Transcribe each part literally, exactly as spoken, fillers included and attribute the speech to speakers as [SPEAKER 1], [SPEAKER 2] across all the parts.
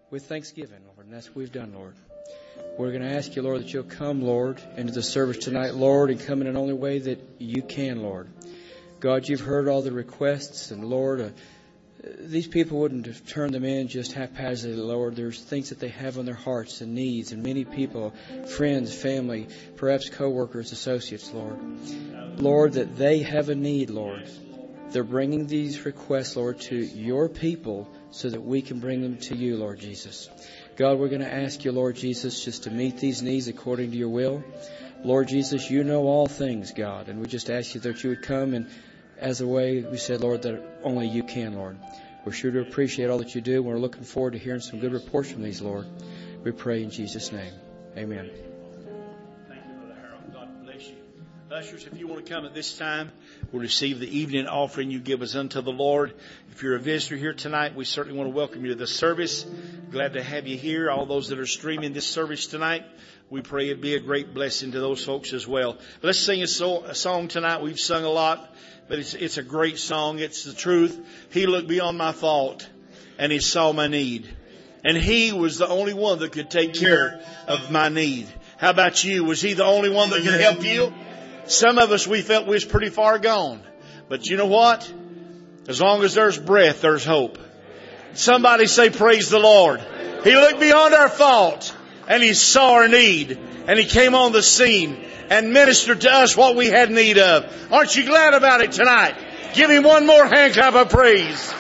[SPEAKER 1] with thanksgiving, Lord, and that's what we've done, Lord. We're going to ask you, Lord, that you'll come, Lord, into the service tonight, Lord, and come in an only way that you can, Lord. God, you've heard all the requests, and Lord, uh, these people wouldn't have turned them in just haphazardly, Lord. There's things that they have on their hearts and needs, and many people, friends, family, perhaps co-workers, associates, Lord. Lord, that they have a need, Lord. They're bringing these requests, Lord, to your people so that we can bring them to you, Lord Jesus. God, we're going to ask you, Lord Jesus, just to meet these needs according to your will. Lord Jesus, you know all things, God, and we just ask you that you would come and as a way, we said, Lord, that only you can, Lord. We're sure to appreciate all that you do. We're looking forward to hearing some good reports from these, Lord. We pray in Jesus' name. Amen.
[SPEAKER 2] Thank you, Brother Harold. God bless you. Ushers, if you want to come at this time, we'll receive the evening offering you give us unto the Lord. If you're a visitor here tonight, we certainly want to welcome you to the service. Glad to have you here. All those that are streaming this service tonight, we pray it'd be a great blessing to those folks as well. Let's sing a, so, a song tonight. We've sung a lot, but it's, it's a great song. It's the truth. He looked beyond my fault and he saw my need. And he was the only one that could take care of my need. How about you? Was he the only one that could help you? Some of us, we felt we was pretty far gone. But you know what? As long as there's breath, there's hope. Somebody say, praise the Lord. He looked beyond our fault and he saw our need. And he came on the scene and ministered to us what we had need of. Aren't you glad about it tonight? Give him one more hand clap of praise.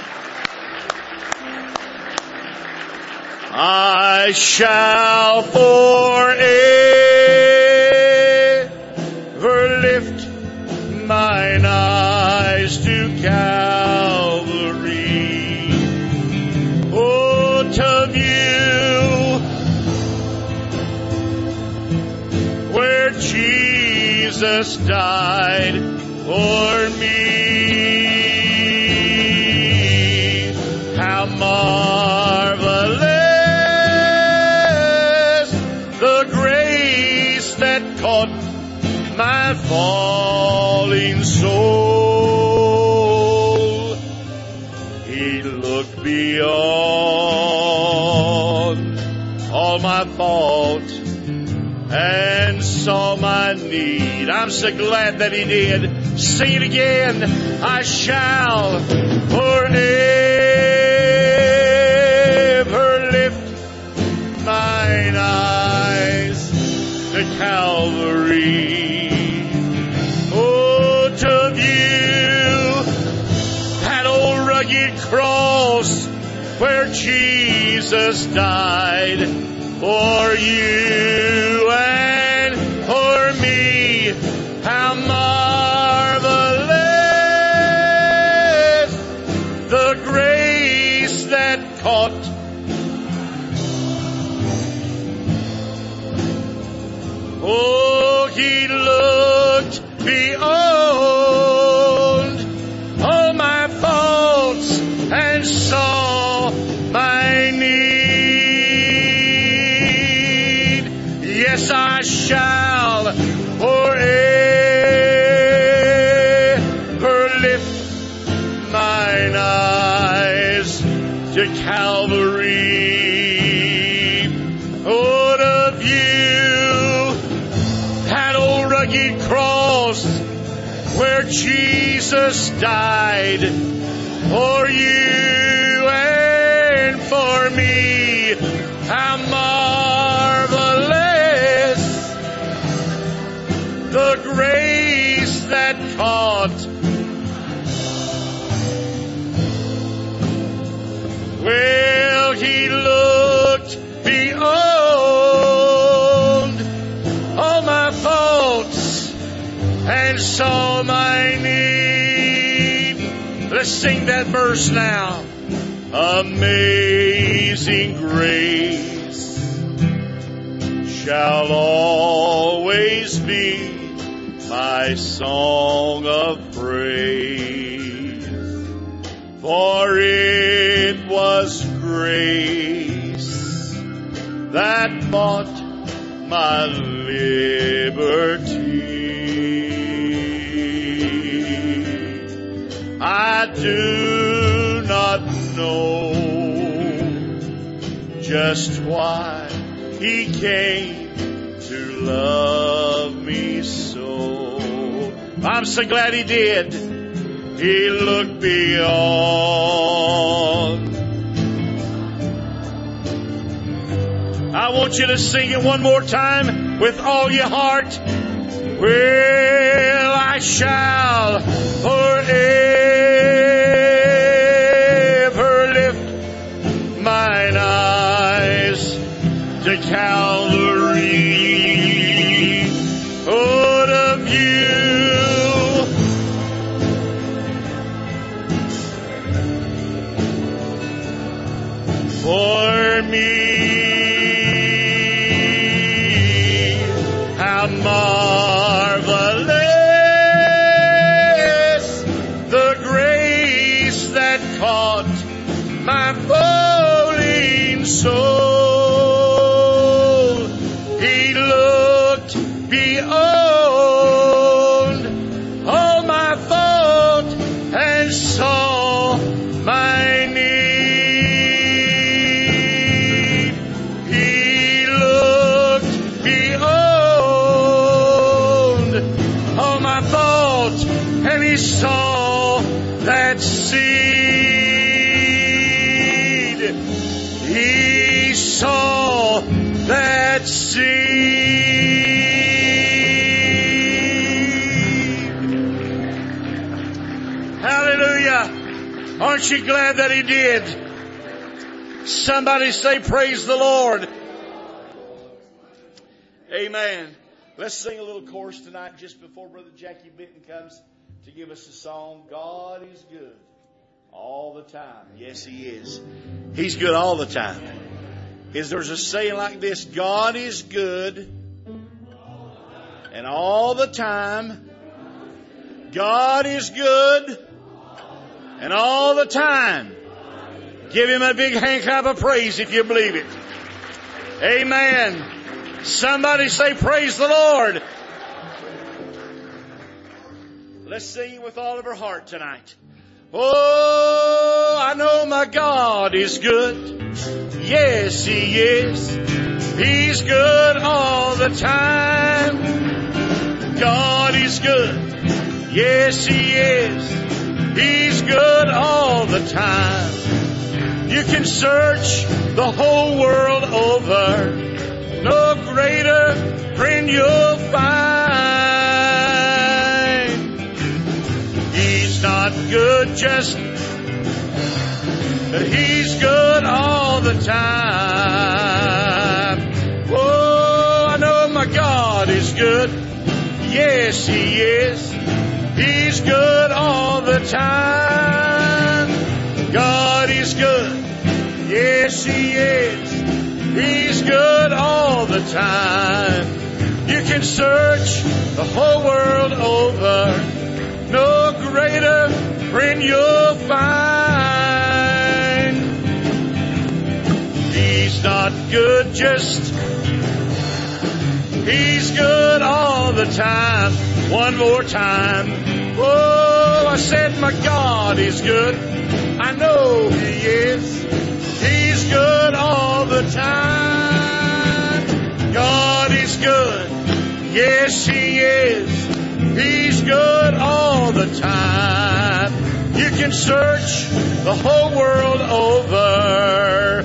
[SPEAKER 2] I shall forever lift mine eyes to Calvary. Oh, to view where Jesus died for me. How marvelous the grace that caught my falling soul. He looked beyond all my fault and saw my need. I'm so glad that he did. Sing it again. I shall forever lift mine eyes to Calvary. Oh, to view that old rugged cross where Jesus died for you and for me. How marvelous the grace that caught Oh, he looked beyond all my faults and saw my need. Yes, I shall forever lift mine eyes to Calvary. Oh, to view that old rugged cross where Jesus died for you and for me. How marvelous the grace that caught. Well, he looked beyond all my faults and saw my need. Let's sing that verse now. Amazing grace shall always be my song of praise, for it was grace that bought my liberty. I do not know just why He came to love me so. I'm so glad He did. He looked beyond. I want you to sing it one more time with all your heart. Well, I shall forever lift mine eyes to Calvary. Out of you, for me. How marvelous the grace that caught my falling soul. He looked beyond all my fault and saw my need. He looked beyond all my fault and He saw that seed. He saw that seed. Hallelujah. Aren't you glad that He did? Somebody say, praise the Lord. Amen. Let's sing a little chorus tonight just before Brother Jackie Benton comes to give us a song. God is good all the time. Yes, He is. He's good all the time. Is there's a saying like this: God is good, and all the time. God is good, and all the time. Give Him a big hand clap of praise if you believe it. Amen. Somebody say, praise the Lord. Let's sing it with all of our heart tonight. Oh, I know my God is good. Yes, He is. He's good all the time. God is good. Yes, He is. He's good all the time. You can search the whole world over. No greater friend you'll find. He's not good just, but He's good all the time. Oh, I know my God is good. Yes, He is. He's good all the time. God is good. Yes, He is. He's good all the time. You can search the whole world over. No greater friend you'll find. He's not good just. He's good all the time. One more time. Oh, I said my God is good. I know He is. He's good all the time. God is good. Yes, He is. He's good all the time. You can search the whole world over.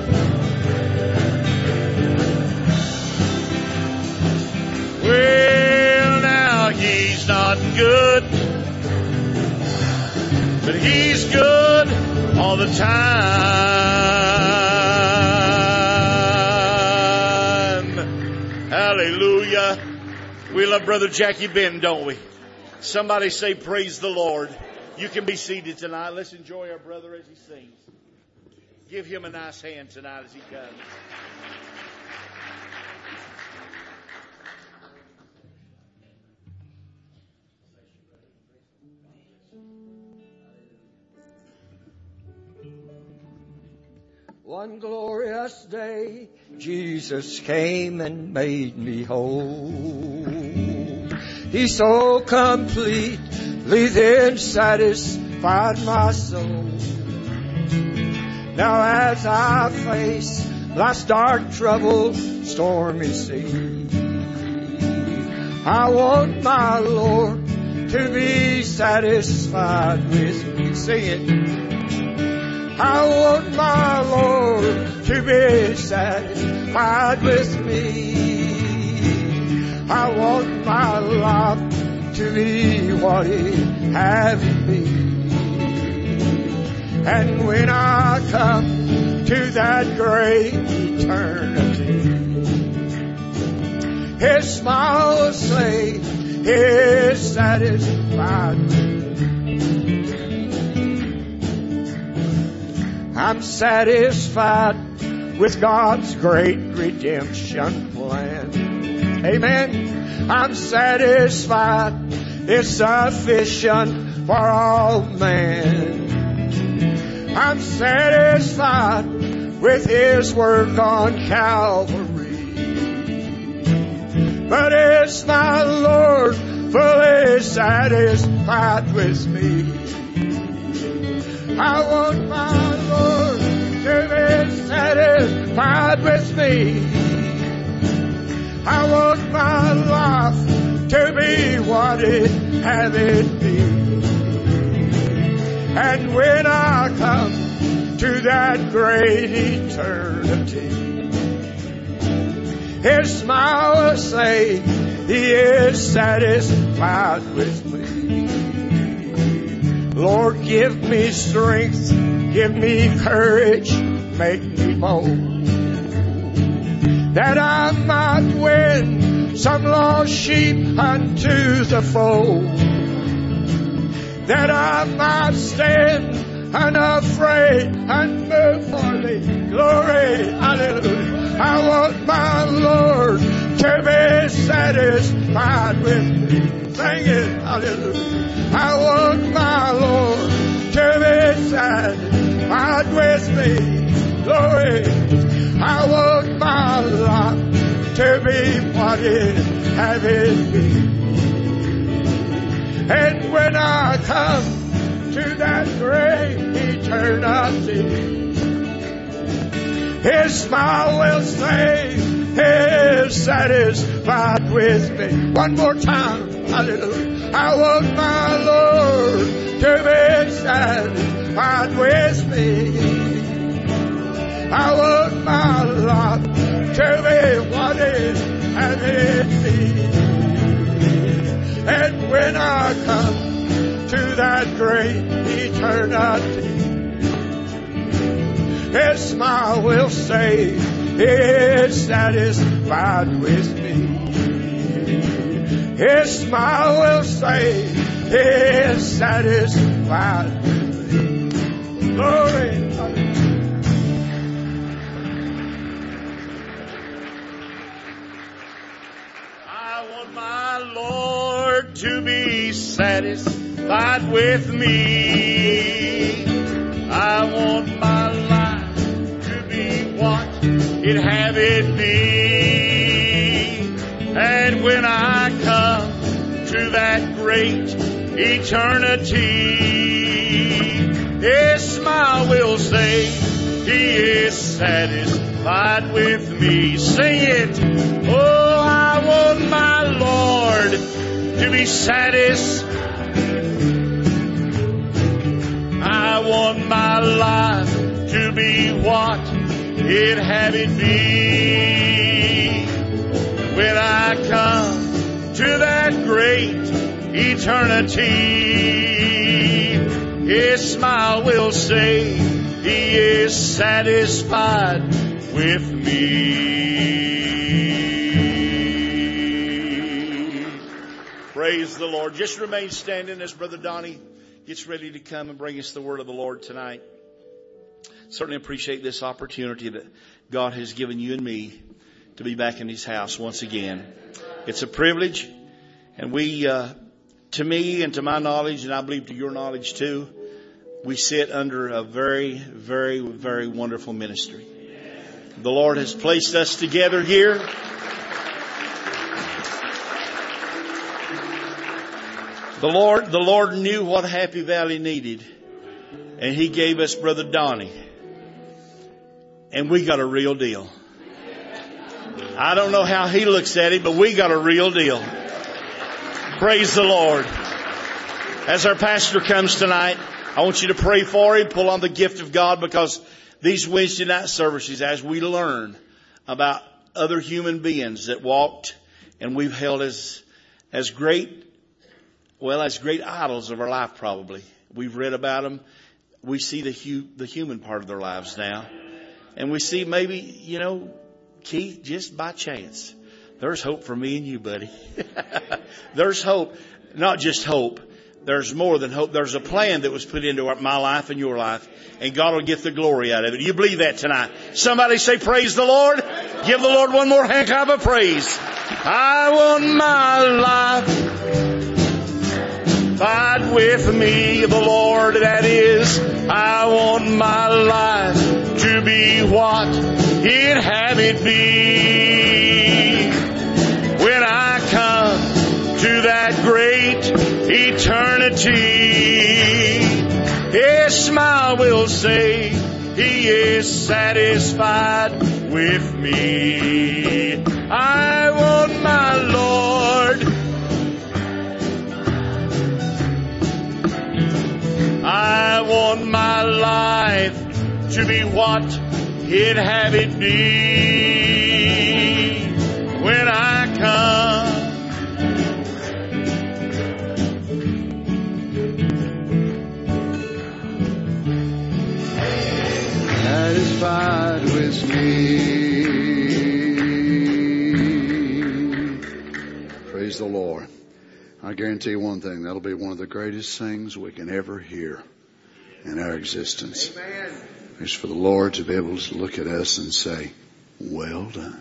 [SPEAKER 2] Well, now He's not good, but He's good all the time. Hallelujah. We love Brother Jackie Benton, don't we? Somebody say, praise the Lord. You can be seated tonight. Let's enjoy our brother as he sings. Give him a nice hand tonight as he comes.
[SPEAKER 3] One glorious day, Jesus came and made me whole. He so completely then satisfied my soul. Now as I face life's dark, troubled, stormy sea. I want my Lord to be satisfied with me. Sing it. I want my Lord to be satisfied with me. I want my life to be what He have in me. And when I come to that great eternity, His smile will say, He is satisfied with me. I'm satisfied with God's great redemption plan. Amen. I'm satisfied. It's sufficient for all men. I'm satisfied with His work on Calvary. But is my Lord fully satisfied with me? I want my Lord to be satisfied with me. I want my life to be what it have it be. And when I come to that great eternity, His smile will say, He is satisfied with me. Lord, give me strength, give me courage, make me bold, that I might win some lost sheep unto the fold, that I might stand unafraid and move for Thee. Glory, hallelujah. I want my Lord to be satisfied with me. Sing it, hallelujah. I want my Lord to be satisfied with me. Glory. I want my life to be what it have it be. And when I come to that great eternity, His smile will say, He is satisfied with me. One more time. Hallelujah. I want my Lord to be satisfied with me. I want my life to be what it have it be. And when I come to that great eternity, His smile will say, He is satisfied with me. His smile will say, He is satisfied with me. Glory.
[SPEAKER 2] I want my Lord to be satisfied with me. I want my life to be what it have it be. And when I come to that great eternity, His smile will say, He is satisfied with me. Sing it. Oh, I want my Lord to be satisfied. I want my life to be what it have it be. When I come to that great eternity, His smile will say, He is satisfied with me. Praise the Lord. Just remain standing as Brother Donnie gets ready to come and bring us the word of the Lord tonight. Certainly appreciate this opportunity that God has given you and me to be back in His house once again. It's a privilege, and we, uh, to me and to my knowledge, and I believe to your knowledge too, we sit under a very, very, very wonderful ministry. The Lord has placed us together here. The Lord, the Lord knew what Happy Valley needed, and He gave us Brother Donnie. And we got a real deal. I don't know how he looks at it, but we got a real deal. Praise the Lord. As our pastor comes tonight, I want you to pray for him, pull on the gift of God, because these Wednesday night services, as we learn about other human beings that walked and we've held as, as great, well, as great idols of our life probably. We've read about them. We see the hu- the human part of their lives now. And we see maybe, you know, Keith, just by chance, there's hope for me and you, buddy. There's hope. Not just hope. There's more than hope. There's a plan that was put into our, my life and your life. And God will get the glory out of it. Do you believe that tonight? Somebody say, praise the Lord. Give the Lord one more hand clap of praise. I want my life. Fight with me, the Lord, that is. I want my life to be what He'd have it be. When I come to that great eternity, His smile will say He is satisfied with me. I want my Lord. I want my life to be what He'd have it be. When I come,
[SPEAKER 4] satisfied with me. Praise the Lord. I guarantee you one thing, that'll be one of the greatest things we can ever hear in our existence. Amen. It's for the Lord to be able to look at us and say, well done.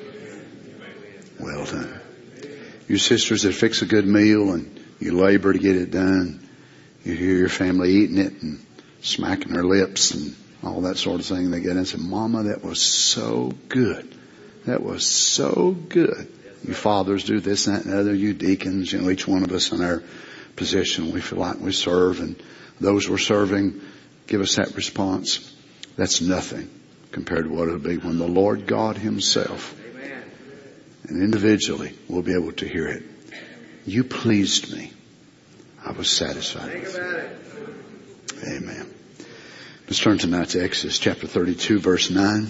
[SPEAKER 4] Well done. You sisters that fix a good meal and you labor to get it done, you hear your family eating it and smacking their lips and all that sort of thing. They get in and say, Mama, that was so good. That was so good. You fathers do this, that, and the other. You deacons, you know, each one of us in our position, we feel like we serve. And those we're serving give us that response. That's nothing compared to what it'll be when the Lord God Himself, Amen, and individually will be able to hear it. You pleased me. I was satisfied with you. Amen. Let's turn tonight to Exodus chapter thirty-two, verse nine.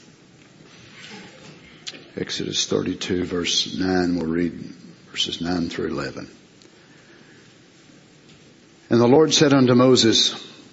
[SPEAKER 4] Exodus thirty-two, verse nine. We'll read verses nine through eleven. And the Lord said unto Moses,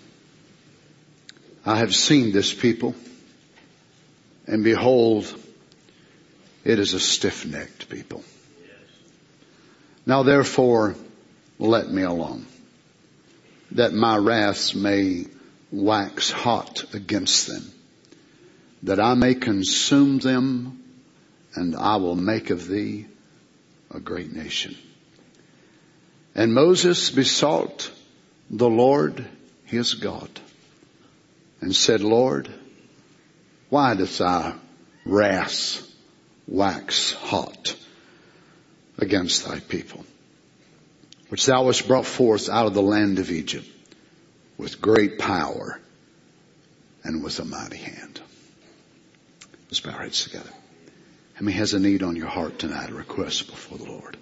[SPEAKER 4] I have seen this people, and behold, it is a stiff-necked people. Now therefore, let me alone, that my wrath may wax hot against them, that I may consume them, and I will make of thee a great nation. And Moses besought the Lord his God, and said, Lord, why doth thy wrath wax hot against thy people, which thou hast brought forth out of the land of Egypt with great power and with a mighty hand? Let's bow our heads together. How many has a need on your heart tonight, a request before the Lord?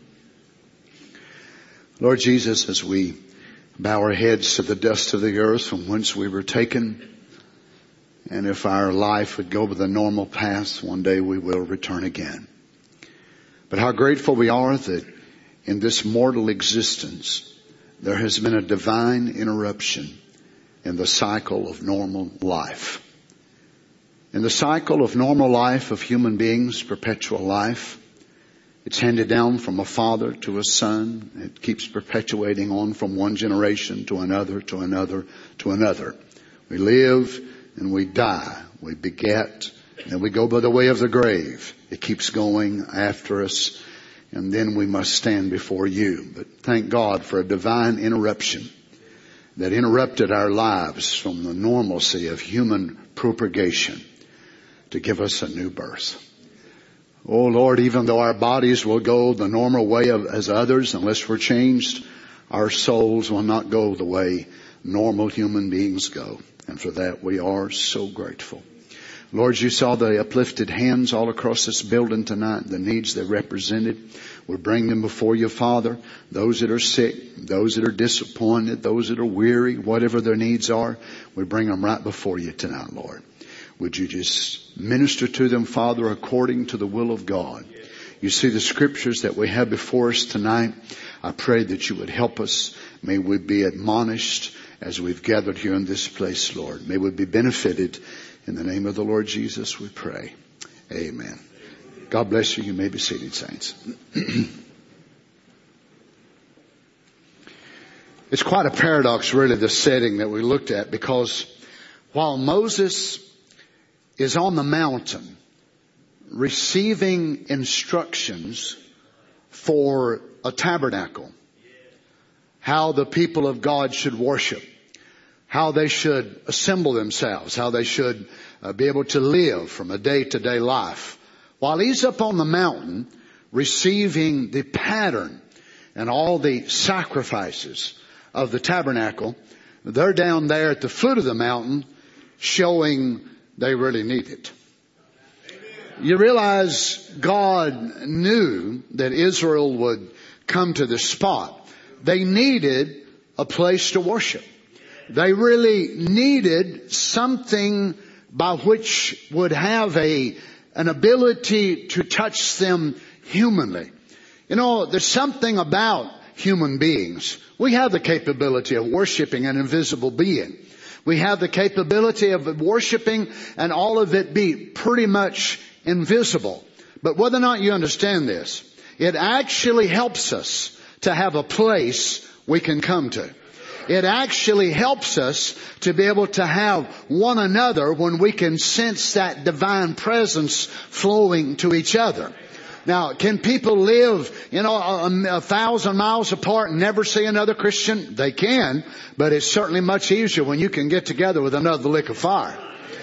[SPEAKER 4] Lord Jesus, as we bow our heads to the dust of the earth from whence we were taken, and if our life would go by the normal path, one day we will return again. But how grateful we are that in this mortal existence there has been a divine interruption in the cycle of normal life. In the cycle of normal life of human beings, perpetual life, it's handed down from a father to a son. It keeps perpetuating on from one generation to another, to another, to another. We live and we die. We beget and we go by the way of the grave. It keeps going after us, and then we must stand before you. But thank God for a divine interruption that interrupted our lives from the normalcy of human propagation to give us a new birth. Oh Lord, even though our bodies will go the normal way of, as others, unless we're changed, our souls will not go the way normal human beings go. And for that we are so grateful. Lord, you saw the uplifted hands all across this building tonight, the needs they represented. We bring them before you, Father. Those that are sick, those that are disappointed, those that are weary, whatever their needs are, we bring them right before you tonight, Lord. Would you just minister to them, Father, according to the will of God? You see the scriptures that we have before us tonight. I pray that you would help us. May we be admonished as we've gathered here in this place, Lord. May we be benefited. In the name of the Lord Jesus, we pray. Amen. God bless you. You may be seated, saints. It's quite a paradox, really, the setting that we looked at, because while Moses is on the mountain receiving instructions for a tabernacle, how the people of God should worship, how they should assemble themselves, how they should uh, be able to live from a day-to-day life. While he's up on the mountain receiving the pattern and all the sacrifices of the tabernacle, they're down there at the foot of the mountain showing they really need it. You realize God knew that Israel would come to this spot. They needed a place to worship. They really needed something by which would have a an ability to touch them humanly. You know, there's something about human beings. We have the capability of worshiping an invisible being. We have the capability of worshiping and all of it be pretty much invisible. But whether or not you understand this, it actually helps us to have a place we can come to. It actually helps us to be able to have one another when we can sense that divine presence flowing to each other. Now, can people live, you know, a, a thousand miles apart and never see another Christian? They can, but it's certainly much easier when you can get together with another lick of fire.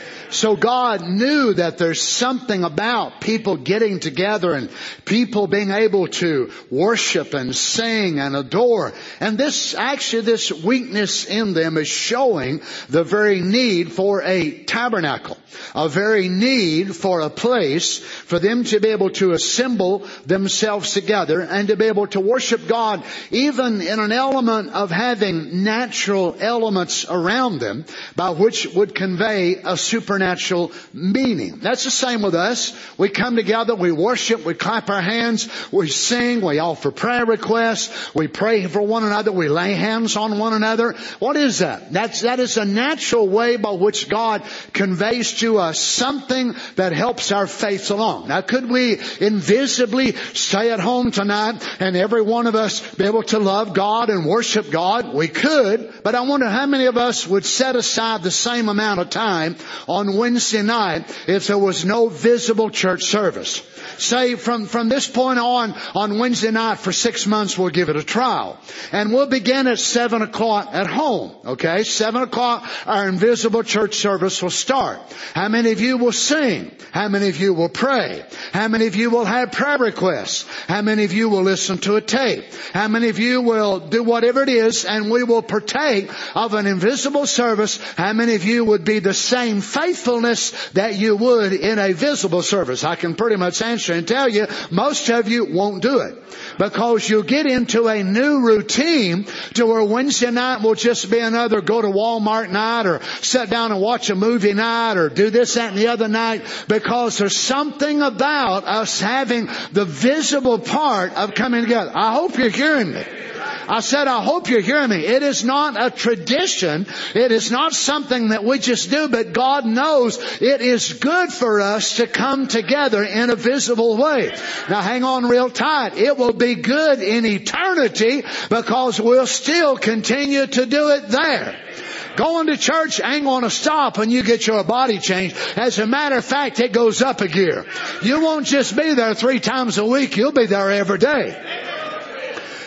[SPEAKER 4] So God knew that there's something about people getting together and people being able to worship and sing and adore. And this, actually this weakness in them is showing the very need for a tabernacle. A very need for a place for them to be able to assemble themselves together and to be able to worship God, even in an element of having natural elements around them by which would convey a supernatural meaning. That's the same with us. We come together, we worship, we clap our hands, we sing, we offer prayer requests, we pray for one another, we lay hands on one another. What is that? That's, that is a natural way by which God conveys to us something that helps our faith along. Now, could we invisibly stay at home tonight and every one of us be able to love God and worship God? We could, but I wonder how many of us would set aside the same amount of time on Wednesday night if there was no visible church service. Say from, from this point on, on Wednesday night for six months, we'll give it a trial. And we'll begin at seven o'clock at home. Okay? Seven o'clock, our invisible church service will start. How many of you will sing? How many of you will pray? How many of you will have prayer requests? How many of you will listen to a tape? How many of you will do whatever it is and we will partake of an invisible service? How many of you would be the same faithfulness that you would in a visible service? I can pretty much answer and tell you, most of you won't do it. Because you'll get into a new routine to where Wednesday night will just be another go to Walmart night or sit down and watch a movie night or do this, that, and the other night. Because there's something about us having the visible part of coming together. I hope you're hearing me. I said, I hope you're hearing me. It is not a tradition. It is not something that we just do, but God knows it is good for us to come together in a visible way. Now hang on real tight. It will be good in eternity because we'll still continue to do it there. Going to church ain't going to stop when you get your body changed. As a matter of fact, it goes up a gear. You won't just be there three times a week. You'll be there every day.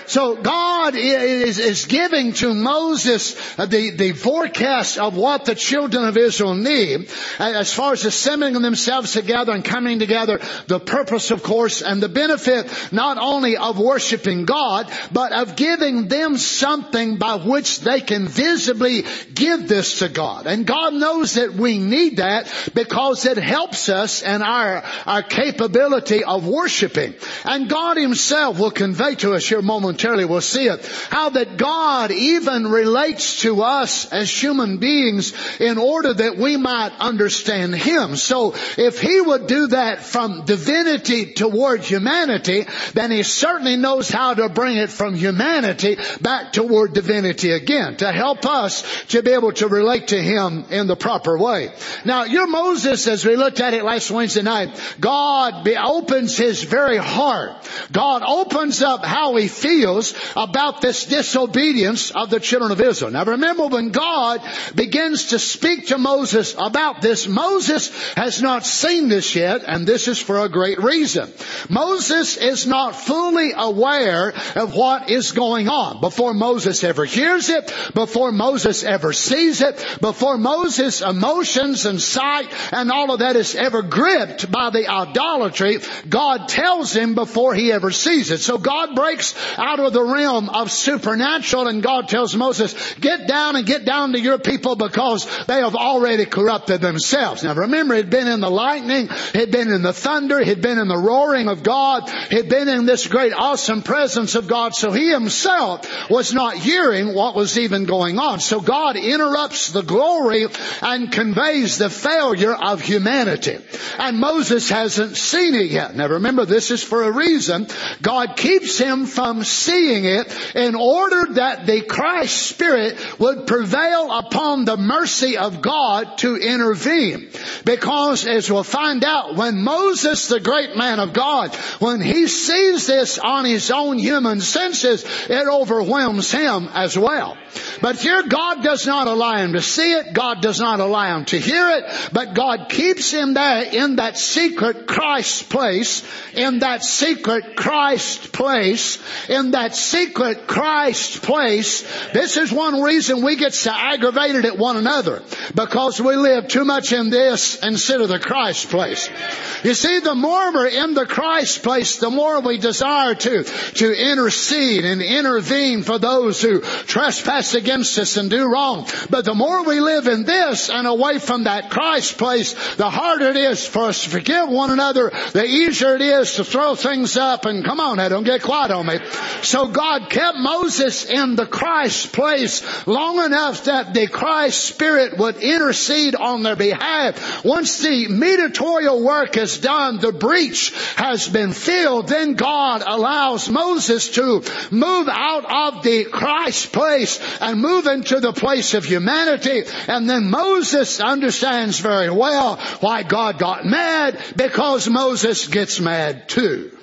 [SPEAKER 4] So God is, is giving to Moses the, the forecast of what the children of Israel need as far as assembling themselves together and coming together. The purpose, of course, and the benefit not only of worshiping God, but of giving them something by which they can visibly give this to God. And God knows that we need that because it helps us in our, our capability of worshiping. And God Himself will convey to us here momentarily, we'll see it, how that God even relates to us as human beings in order that we might understand Him. So if He would do that from divinity toward humanity, then He certainly knows how to bring it from humanity back toward divinity again, to help us to be able to relate to Him in the proper way. Now, your Moses, as we looked at it last Wednesday night, God opens His very heart. God opens up how He feels about this disobedience of the children of Israel. Now remember, when God begins to speak to Moses about this, Moses has not seen this yet, and this is for a great reason. Moses is not fully aware of what is going on. Before Moses ever hears it, before Moses ever sees it, before Moses' emotions and sight and all of that is ever gripped by the idolatry, God tells him before he ever sees it. So God breaks out of the realm of supernatural, and God tells Moses, get down and get down to your people because they have already corrupted themselves. Now remember, it had been in the lightning, it had been in the thunder, it had been in the roaring of God, it had been in this great awesome presence of God. So he himself was not hearing what was even going on. So God interrupts the glory and conveys the failure of humanity. And Moses hasn't seen it yet. Now remember, this is for a reason. God keeps him from seeing it in order that the Christ Spirit would prevail upon the mercy of God to intervene. Because as we'll find out, when Moses, the great man of God, when he sees this on his own human senses, it overwhelms him as well. But here God does not allow him to see it. God does not allow him to hear it. But God keeps him there in that secret Christ place, in that secret Christ place, in that secret Christ place. This is one reason we get so aggravated at one another, because we live too much in this instead of the Christ place. You see, the more we're in the Christ place, the more we desire to, to intercede and intervene for those who trespass against us and do wrong. But the more we live in this and away from that Christ place, the harder it is for us to forgive one another, the easier it is to throw things up. And come on now, don't get quiet on me. So God kept Moses in the Christ place long enough that the Christ Spirit would intercede on their behalf. Once the mediatorial work is done, the breach has been filled, then God allows Moses to move out of the Christ place and move into the place of humanity. And then Moses understands very well why God got mad, because Moses gets mad too.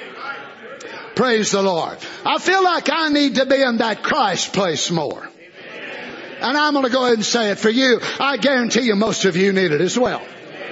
[SPEAKER 4] Praise the Lord. I feel like I need to be in that Christ place more. And I'm going to go ahead and say it for you. I guarantee you most of you need it as well.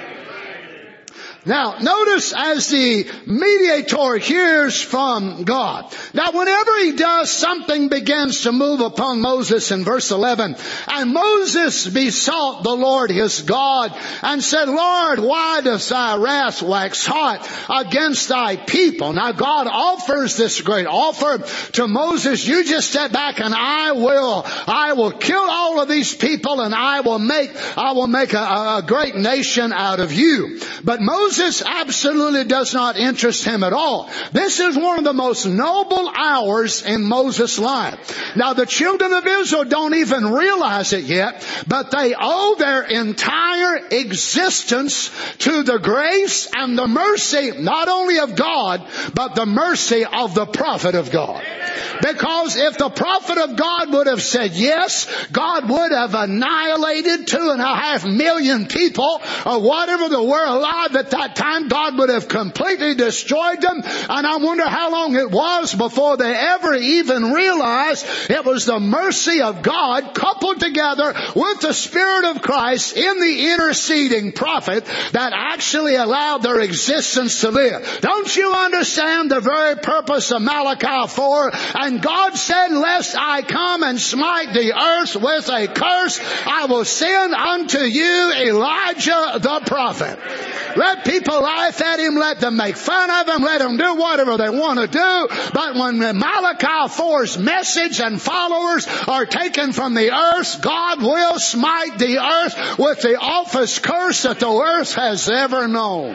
[SPEAKER 4] Now, notice as the mediator hears from God. Now, whenever he does, something begins to move upon Moses in verse eleven. And Moses besought the Lord his God and said, Lord, why does thy wrath wax hot against thy people? Now, God offers this great offer to Moses. You just step back and I will, I will kill all of these people, and I will make, I will make a, a great nation out of you. But Moses Moses absolutely does not interest him at all. This is one of the most noble hours in Moses' life. Now, the children of Israel don't even realize it yet, but they owe their entire existence to the grace and the mercy, not only of God, but the mercy of the prophet of God. Because if the prophet of God would have said yes, God would have annihilated two and a half million people, or whatever that were alive at that that time, God would have completely destroyed them. And I wonder how long it was before they ever even realized it was the mercy of God coupled together with the Spirit of Christ in the interceding prophet that actually allowed their existence to live. Don't you understand the very purpose of Malachi four? And God said, lest I come and smite the earth with a curse, I will send unto you Elijah the prophet. Let people laugh at him, let them make fun of him, let them do whatever they want to do. But when Malachi four's message and followers are taken from the earth, God will smite the earth with the awfulest curse that the earth has ever known.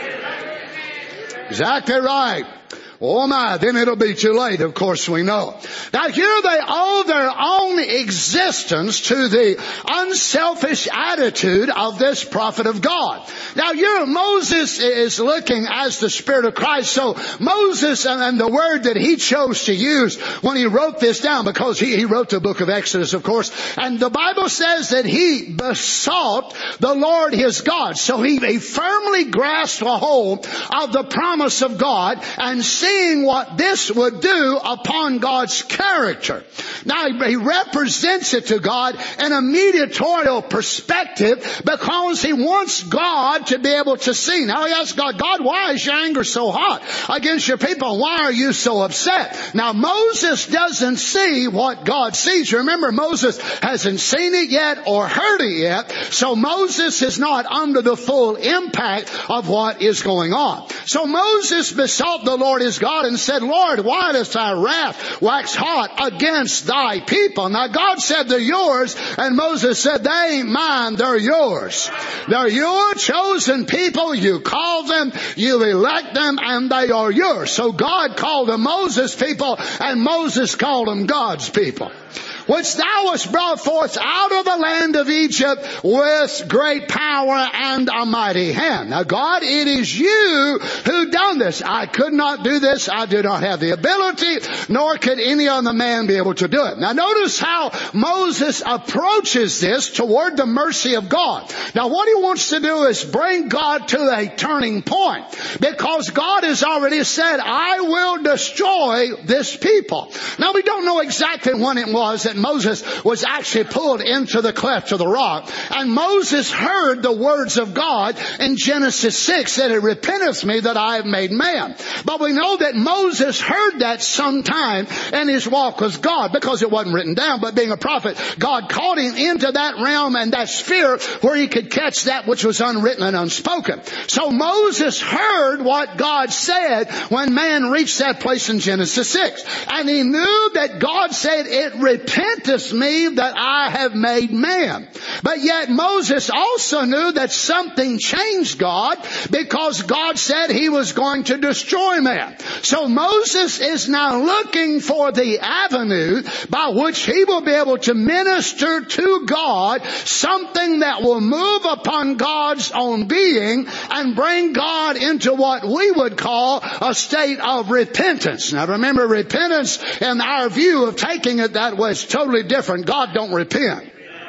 [SPEAKER 4] Exactly right. Oh my, then it'll be too late, of course we know. Now here they owe their own existence to the unselfish attitude of this prophet of God. Now here Moses is looking as the Spirit of Christ. So Moses and the word that he chose to use when he wrote this down, because he, he wrote the book of Exodus, of course, and the Bible says that he besought the Lord his God. So he, he firmly grasped a hold of the promise of God and seeing what this would do upon God's character. Now he represents it to God in a mediatorial perspective because he wants God to be able to see. Now he asks God, God, why is your anger so hot against your people? Why are you so upset? Now Moses doesn't see what God sees. You remember, Moses hasn't seen it yet or heard it yet. So Moses is not under the full impact of what is going on. So Moses besought the Lord his God and said, Lord, why does thy wrath wax hot against thy people? Now God said they're yours, and Moses said they ain't mine, they're yours. They're your chosen people. You call them, you elect them, and they are yours. So God called them Moses' people, and Moses called them God's people. Which thou wast brought forth out of the land of Egypt with great power and a mighty hand. Now God, it is you who done this. I could not do this. I do not have the ability, nor could any other man be able to do it. Now notice how Moses approaches this toward the mercy of God. Now what he wants to do is bring God to a turning point, because God has already said, I will destroy this people. Now we don't know exactly when it was that Moses was actually pulled into the cleft of the rock. And Moses heard the words of God in Genesis six, that it repenteth me that I have made man. But we know that Moses heard that sometime in his walk with God, because it wasn't written down, but being a prophet, God called him into that realm and that sphere where he could catch that which was unwritten and unspoken. So Moses heard what God said when man reached that place in Genesis six. And he knew that God said, it repenteth me that I have made man. But yet Moses also knew that something changed God, because God said he was going to destroy man. So Moses is now looking for the avenue by which he will be able to minister to God something that will move upon God's own being and bring God into what we would call a state of repentance. Now remember, repentance in our view of taking it that way is totally different. God don't repent.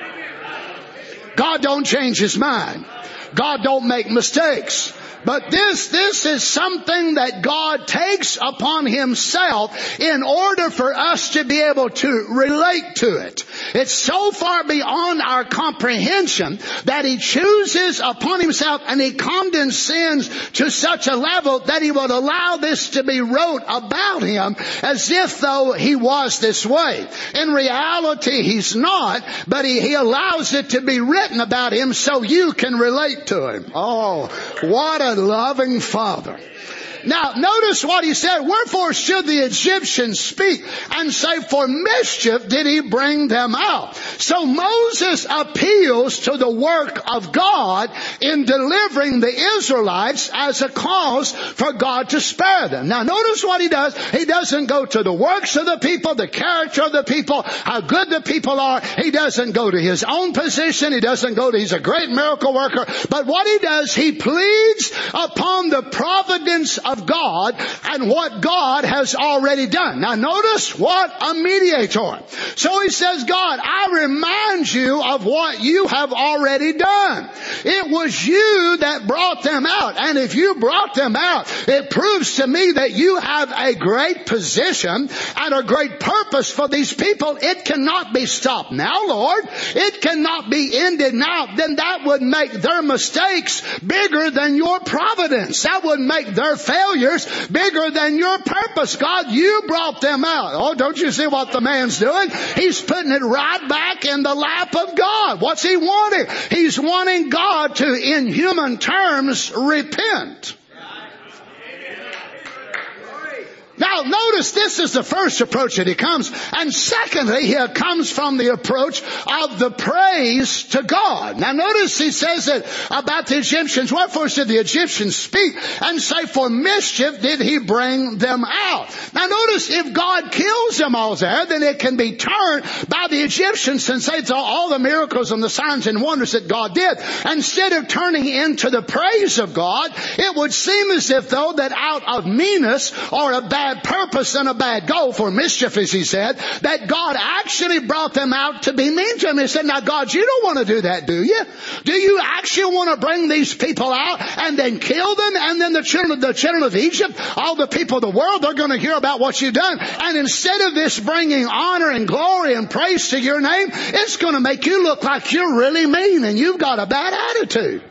[SPEAKER 4] God don't change his mind. God don't make mistakes. But this, this is something that God takes upon himself in order for us to be able to relate to it. It's so far beyond our comprehension that he chooses upon himself, and he condescends to such a level that he would allow this to be wrote about him as if though he was this way. In reality, he's not, but he, he allows it to be written about him so you can relate to him. Oh, what a loving Father. Now, notice what he said. Wherefore should the Egyptians speak and say, for mischief did he bring them out? So Moses appeals to the work of God in delivering the Israelites as a cause for God to spare them. Now, notice what he does. He doesn't go to the works of the people, the character of the people, how good the people are. He doesn't go to his own position. He doesn't go to, he's a great miracle worker. But what he does, he pleads upon the providence presence of God and what God has already done. Now notice what a mediator. So he says, God, I remind you of what you have already done. It was you that brought them out. And if you brought them out, it proves to me that you have a great position and a great purpose for these people. It cannot be stopped now, Lord. It cannot be ended now. Then that would make their mistakes bigger than your providence. That would make their failures bigger than your purpose. God, you brought them out. Oh, don't you see what the man's doing? He's putting it right back in the lap of God. What's he wanting? He's wanting God to, in human terms, repent. Now notice this is the first approach that he comes. And secondly, he comes from the approach of the praise to God. Now notice he says that about the Egyptians. Wherefore should the Egyptians speak and say, for mischief did he bring them out? Now notice if God kills them all there, then it can be turned by the Egyptians and say all the miracles and the signs and wonders that God did. Instead of turning into the praise of God, it would seem as if though that out of meanness or a bad purpose and a bad goal for mischief, as he said, that God actually brought them out to be mean to him. He said, now God, you don't want to do that, do you? Do you actually want to bring these people out and then kill them? And then the children, the children of Egypt, all the people of the world, they're going to hear about what you've done. And instead of this bringing honor and glory and praise to your name, it's going to make you look like you're really mean and you've got a bad attitude.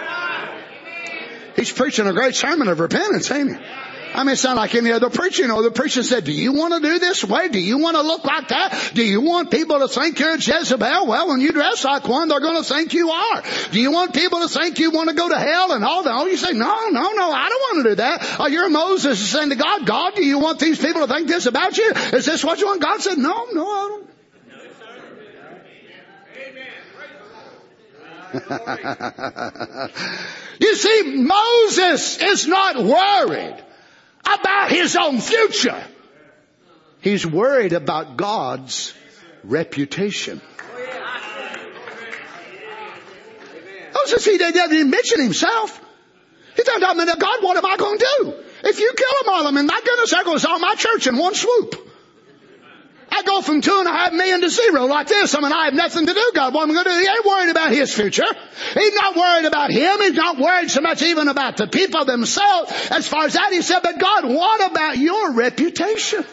[SPEAKER 4] He's preaching a great sermon of repentance, ain't he? I mean, it's not like any other preacher. You know, the preacher said, do you want to do this way? Do you want to look like that? Do you want people to think you're Jezebel? Well, when you dress like one, they're going to think you are. Do you want people to think you want to go to hell and all that? Oh, you say, no, no, no, I don't want to do that. Oh, you're Moses saying to God, God, do you want these people to think this about you? Is this what you want? God said, no, no, I don't. You see, Moses is not worried about his own future. He's worried about God's reputation. Moses, he didn't even mention himself. He thought, God, what am I going to do? If you kill them all, I mean, my goodness, there goes all my church in one swoop. I go from two and a half million to zero like this. I mean, I have nothing to do, God. What am I going to do? He ain't worried about his future. He's not worried about him. He's not worried so much even about the people themselves. As far as that, he said, but God, what about your reputation?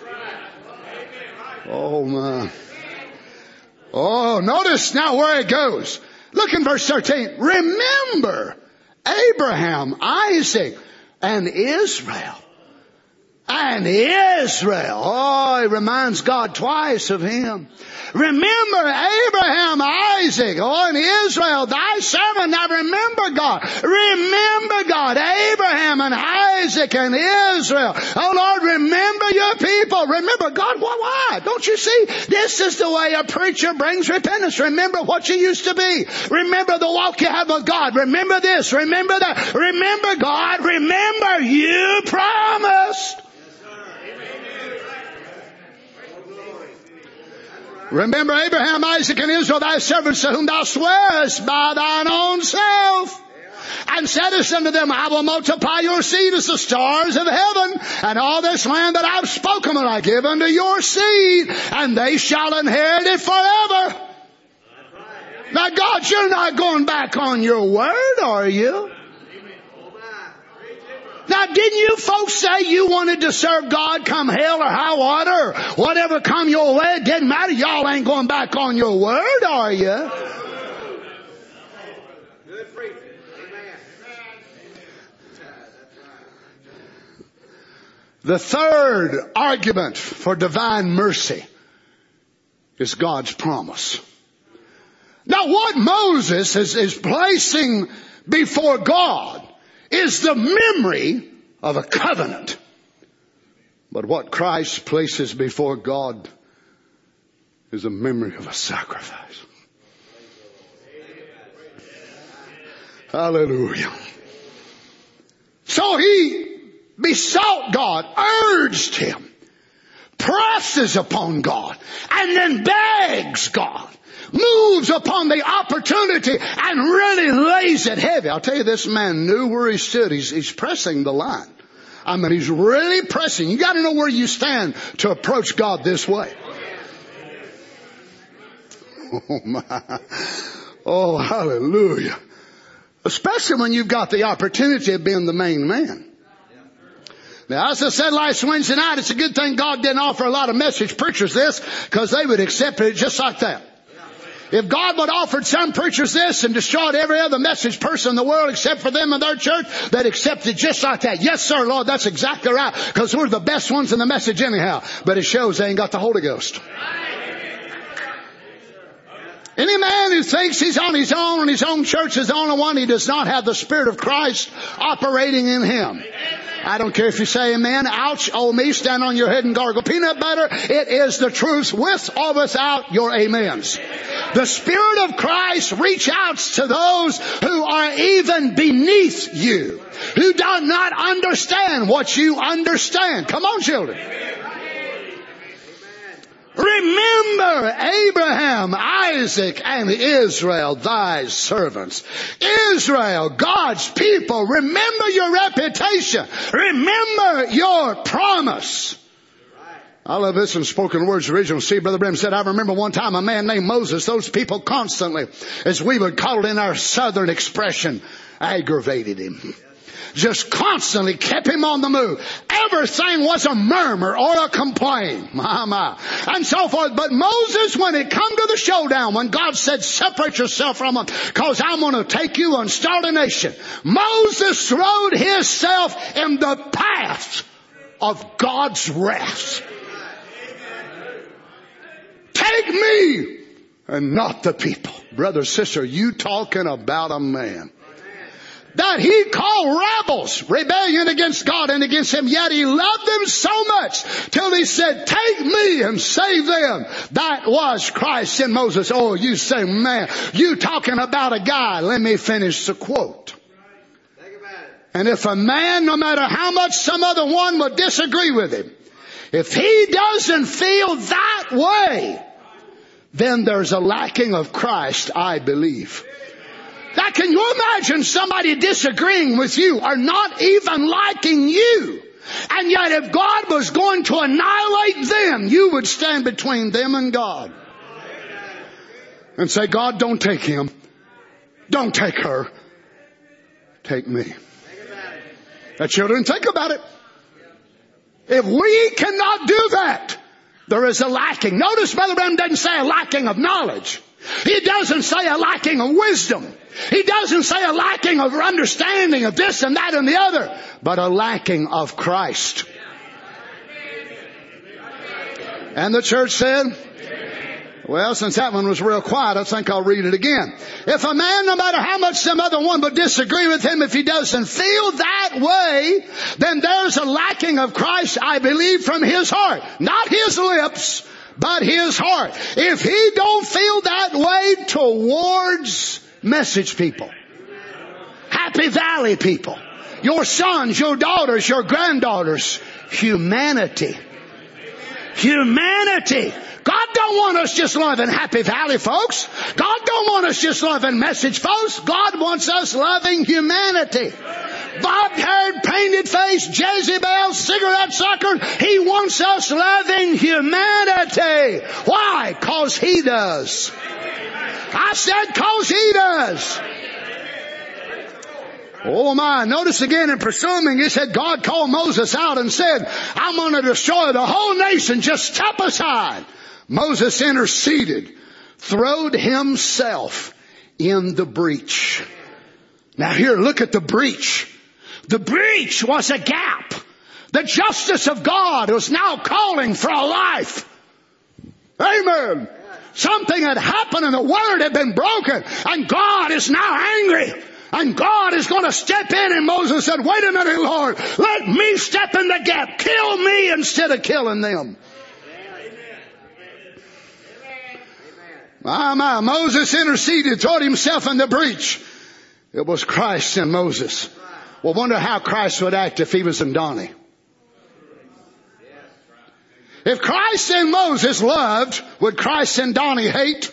[SPEAKER 4] Oh, my. Oh, notice now where it goes. Look in verse thirteen. Remember Abraham, Isaac, and Israel. And Israel. Oh, it reminds God twice of him. Remember Abraham, Isaac, oh, and Israel, thy servant. Now remember God. Remember God. Abraham and Isaac and Israel. Oh, Lord, remember your people. Remember God. Why? Why? Don't you see? This is the way a preacher brings repentance. Remember what you used to be. Remember the walk you have with God. Remember this. Remember that. Remember God. Remember you promised. Remember Abraham, Isaac, and Israel, thy servants, to whom thou swearest by thine own self, and saidest unto them, I will multiply your seed as the stars of heaven, and all this land that I've spoken will I give unto your seed, and they shall inherit it forever. Now, God, you're not going back on your word, are you? Now, didn't you folks say you wanted to serve God come hell or high water or whatever come your way? It didn't matter. Y'all ain't going back on your word, are you? The third argument for divine mercy is God's promise. Now, what Moses is, is placing before God is the memory of a covenant. But what Christ places before God is a memory of a sacrifice. Hallelujah. So he besought God, urged him, presses upon God, and then begs God, moves upon the opportunity and really lays it heavy. I'll tell you, this man knew where he stood. He's, he's pressing the line. I mean, he's really pressing. You got to know where you stand to approach God this way. Oh my. Oh, hallelujah. Especially when you've got the opportunity of being the main man. Now, as I said last Wednesday night, it's a good thing God didn't offer a lot of message preachers this, because they would accept it just like that. If God would have offered some preachers this and destroyed every other message person in the world except for them in their church, they'd accept it just like that. Yes, sir, Lord, that's exactly right, because we're the best ones in the message anyhow. But it shows they ain't got the Holy Ghost. Any man who thinks he's on his own and his own church is the only one, he does not have the Spirit of Christ operating in him. I don't care if you say amen, ouch, oh me, stand on your head and gargle peanut butter. It is the truth with or without your amens. The Spirit of Christ reach out to those who are even beneath you, who do not understand what you understand. Come on, children. Remember Abraham, Isaac, and Israel, thy servants. Israel, God's people, remember your reputation. Remember your promise. I love this in Spoken Words original. See, Brother Branham said, I remember one time a man named Moses, those people constantly, as we would call it in our southern expression, aggravated him. Just constantly kept him on the move. Everything was a murmur or a complaint. My, my. And so forth. But Moses, when it come to the showdown, when God said, separate yourself from them, because I'm going to take you and start a nation. Moses throwed himself in the path of God's wrath. Take me and not the people. Brother, sister, you talking about a man that he called rebels, rebellion against God and against him, yet he loved them so much till he said, take me and save them. That was Christ in Moses. Oh, you say, man, you talking about a guy. Let me finish the quote. And if a man, no matter how much some other one would disagree with him, if he doesn't feel that way, then there's a lacking of Christ, I believe. Now, can you imagine somebody disagreeing with you or not even liking you? And yet if God was going to annihilate them, you would stand between them and God. And say, God, don't take him. Don't take her. Take me. Now, children, think about it. If we cannot do that, there is a lacking. Notice Brother Branham doesn't say a lacking of knowledge. He doesn't say a lacking of wisdom. He doesn't say a lacking of understanding of this and that and the other, but a lacking of Christ. And the church said, well, since that one was real quiet, I think I'll read it again. If a man, no matter how much some other one would disagree with him, if he doesn't feel that way, then there's a lacking of Christ, I believe, from his heart. Not his lips, but his heart. If he don't feel that way towards message people, Happy Valley people, your sons, your daughters, your granddaughters, humanity. Humanity. God don't want us just loving Happy Valley folks. God don't want us just loving message folks. God wants us loving humanity. Bob-haired, painted-faced, Jezebel, cigarette sucker. He wants us loving humanity. Why? 'Cause he does. I said 'cause he does. Oh my, notice again in presuming, he said God called Moses out and said, I'm going to destroy the whole nation, just step aside. Moses interceded, throwed himself in the breach. Now here, look at the breach. The breach was a gap. The justice of God was now calling for a life. Amen. Something had happened and the word had been broken, and God is now angry. And God is going to step in, and Moses said, wait a minute, Lord, let me step in the gap. Kill me instead of killing them. My, my, Moses interceded, threw himself in the breach. It was Christ in Moses. Well, wonder how Christ would act if he was in Donnie. If Christ and Moses loved, would Christ and Donnie hate?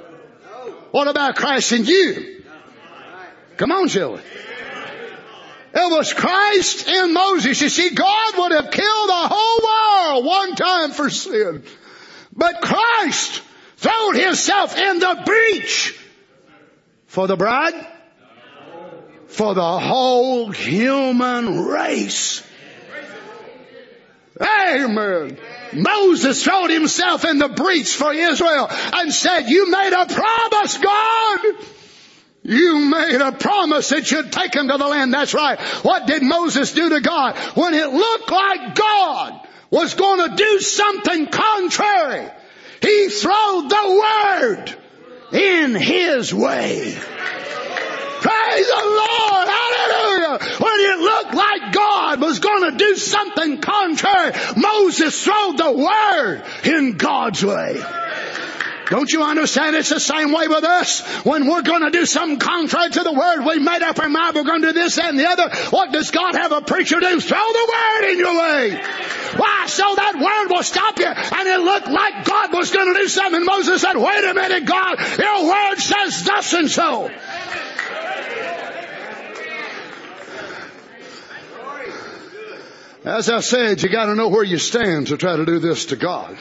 [SPEAKER 4] What about Christ and you? Come on, children. It was Christ in Moses. You see, God would have killed the whole world one time for sin. But Christ threw himself in the breach for the bride, for the whole human race. Amen. Moses threw himself in the breach for Israel and said, you made a promise, God. You made a promise that you'd take them to the land. That's right. What did Moses do to God? When it looked like God was going to do something contrary, he threw the word in his way. Praise the Lord. Hallelujah. When it looked like God was going to do something contrary, Moses threw the word in God's way. Don't you understand? It's the same way with us. When we're going to do something contrary to the word, we made up our mind we're going to do this, that, and the other. What does God have a preacher do? Throw the word in your way. Why? So that word will stop you. And it looked like God was going to do something. Moses said, wait a minute, God, your word says thus and so. As I said, you got to know where you stand to try to do this to God.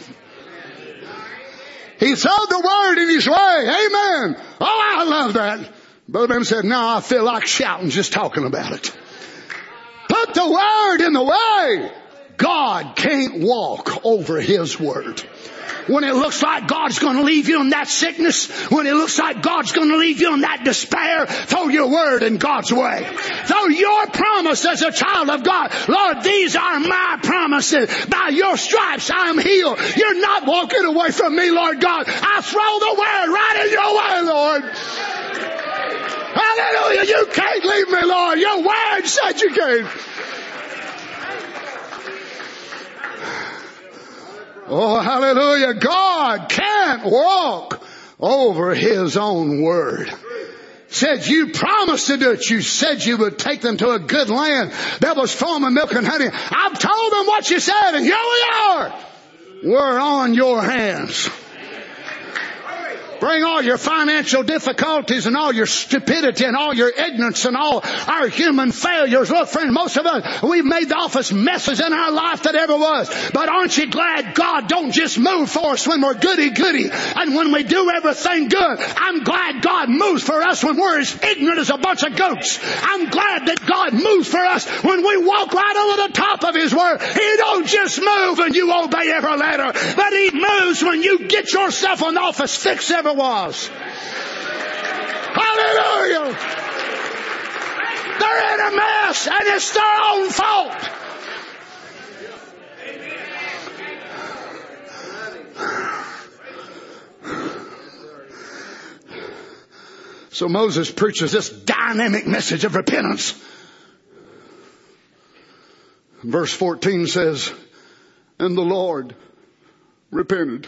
[SPEAKER 4] He threw the word in his way. Amen. Oh, I love that. Brother Branham said, now I feel like shouting just talking about it. Put the word in the way. God can't walk over his word. When it looks like God's going to leave you in that sickness, when it looks like God's going to leave you in that despair, throw your word in God's way. Throw your promise as a child of God. Lord, these are my promises. By your stripes I'm healed. You're not walking away from me, Lord God. I throw the word right in your way, Lord. Hallelujah. You can't leave me, Lord. Your word said you can't. Oh, hallelujah. God can't walk over his own word. Said you promised to do it. You said you would take them to a good land that was flowing with milk and honey. I've told them what you said, and here we are. We're on your hands. Bring all your financial difficulties and all your stupidity and all your ignorance and all our human failures. Look, friend, most of us, we've made the office messes in our life that ever was. But aren't you glad God don't just move for us when we're goody-goody and when we do everything good? I'm glad God moves for us when we're as ignorant as a bunch of goats. I'm glad that God moves for us when we walk right over the top of his word. He don't just move and you obey every letter, but he moves when you get yourself an office fix ever was. Hallelujah. They're in a mess and it's their own fault. So Moses preaches this dynamic message of repentance. Verse fourteen says, and the Lord repented.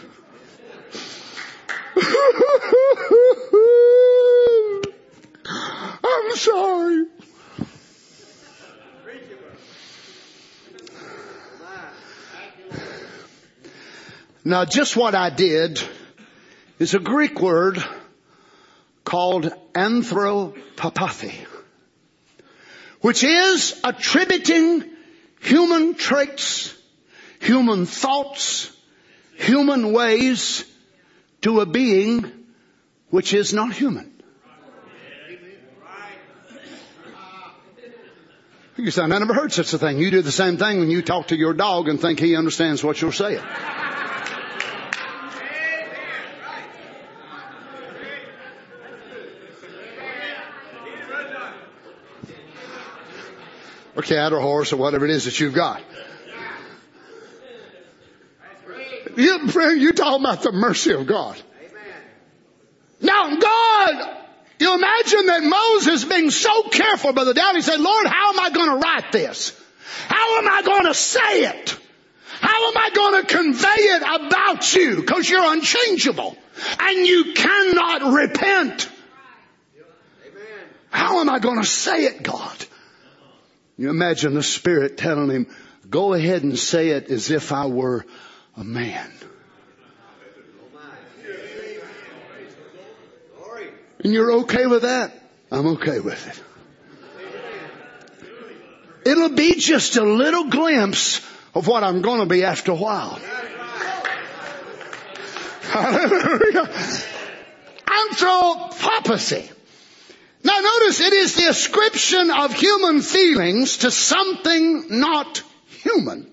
[SPEAKER 4] I'm sorry. Now, just what I did is a Greek word called anthropopathy, which is attributing human traits, human thoughts, human ways to a being which is not human. You say, I never heard such a thing. You do the same thing when you talk to your dog and think he understands what you're saying. Or cat or horse or whatever it is that you've got. You, you talking about the mercy of God. Now God, you imagine that Moses being so careful, Brother Dowd, he said, Lord, how am I going to write this? How am I going to say it? How am I going to convey it about you? Because you're unchangeable and you cannot repent. How am I going to say it, God? You imagine the Spirit telling him, go ahead and say it as if I were a man. And you're okay with that? I'm okay with it. It'll be just a little glimpse of what I'm going to be after a while. Hallelujah. Anthropopathy. Now notice it is the ascription of human feelings to something not human.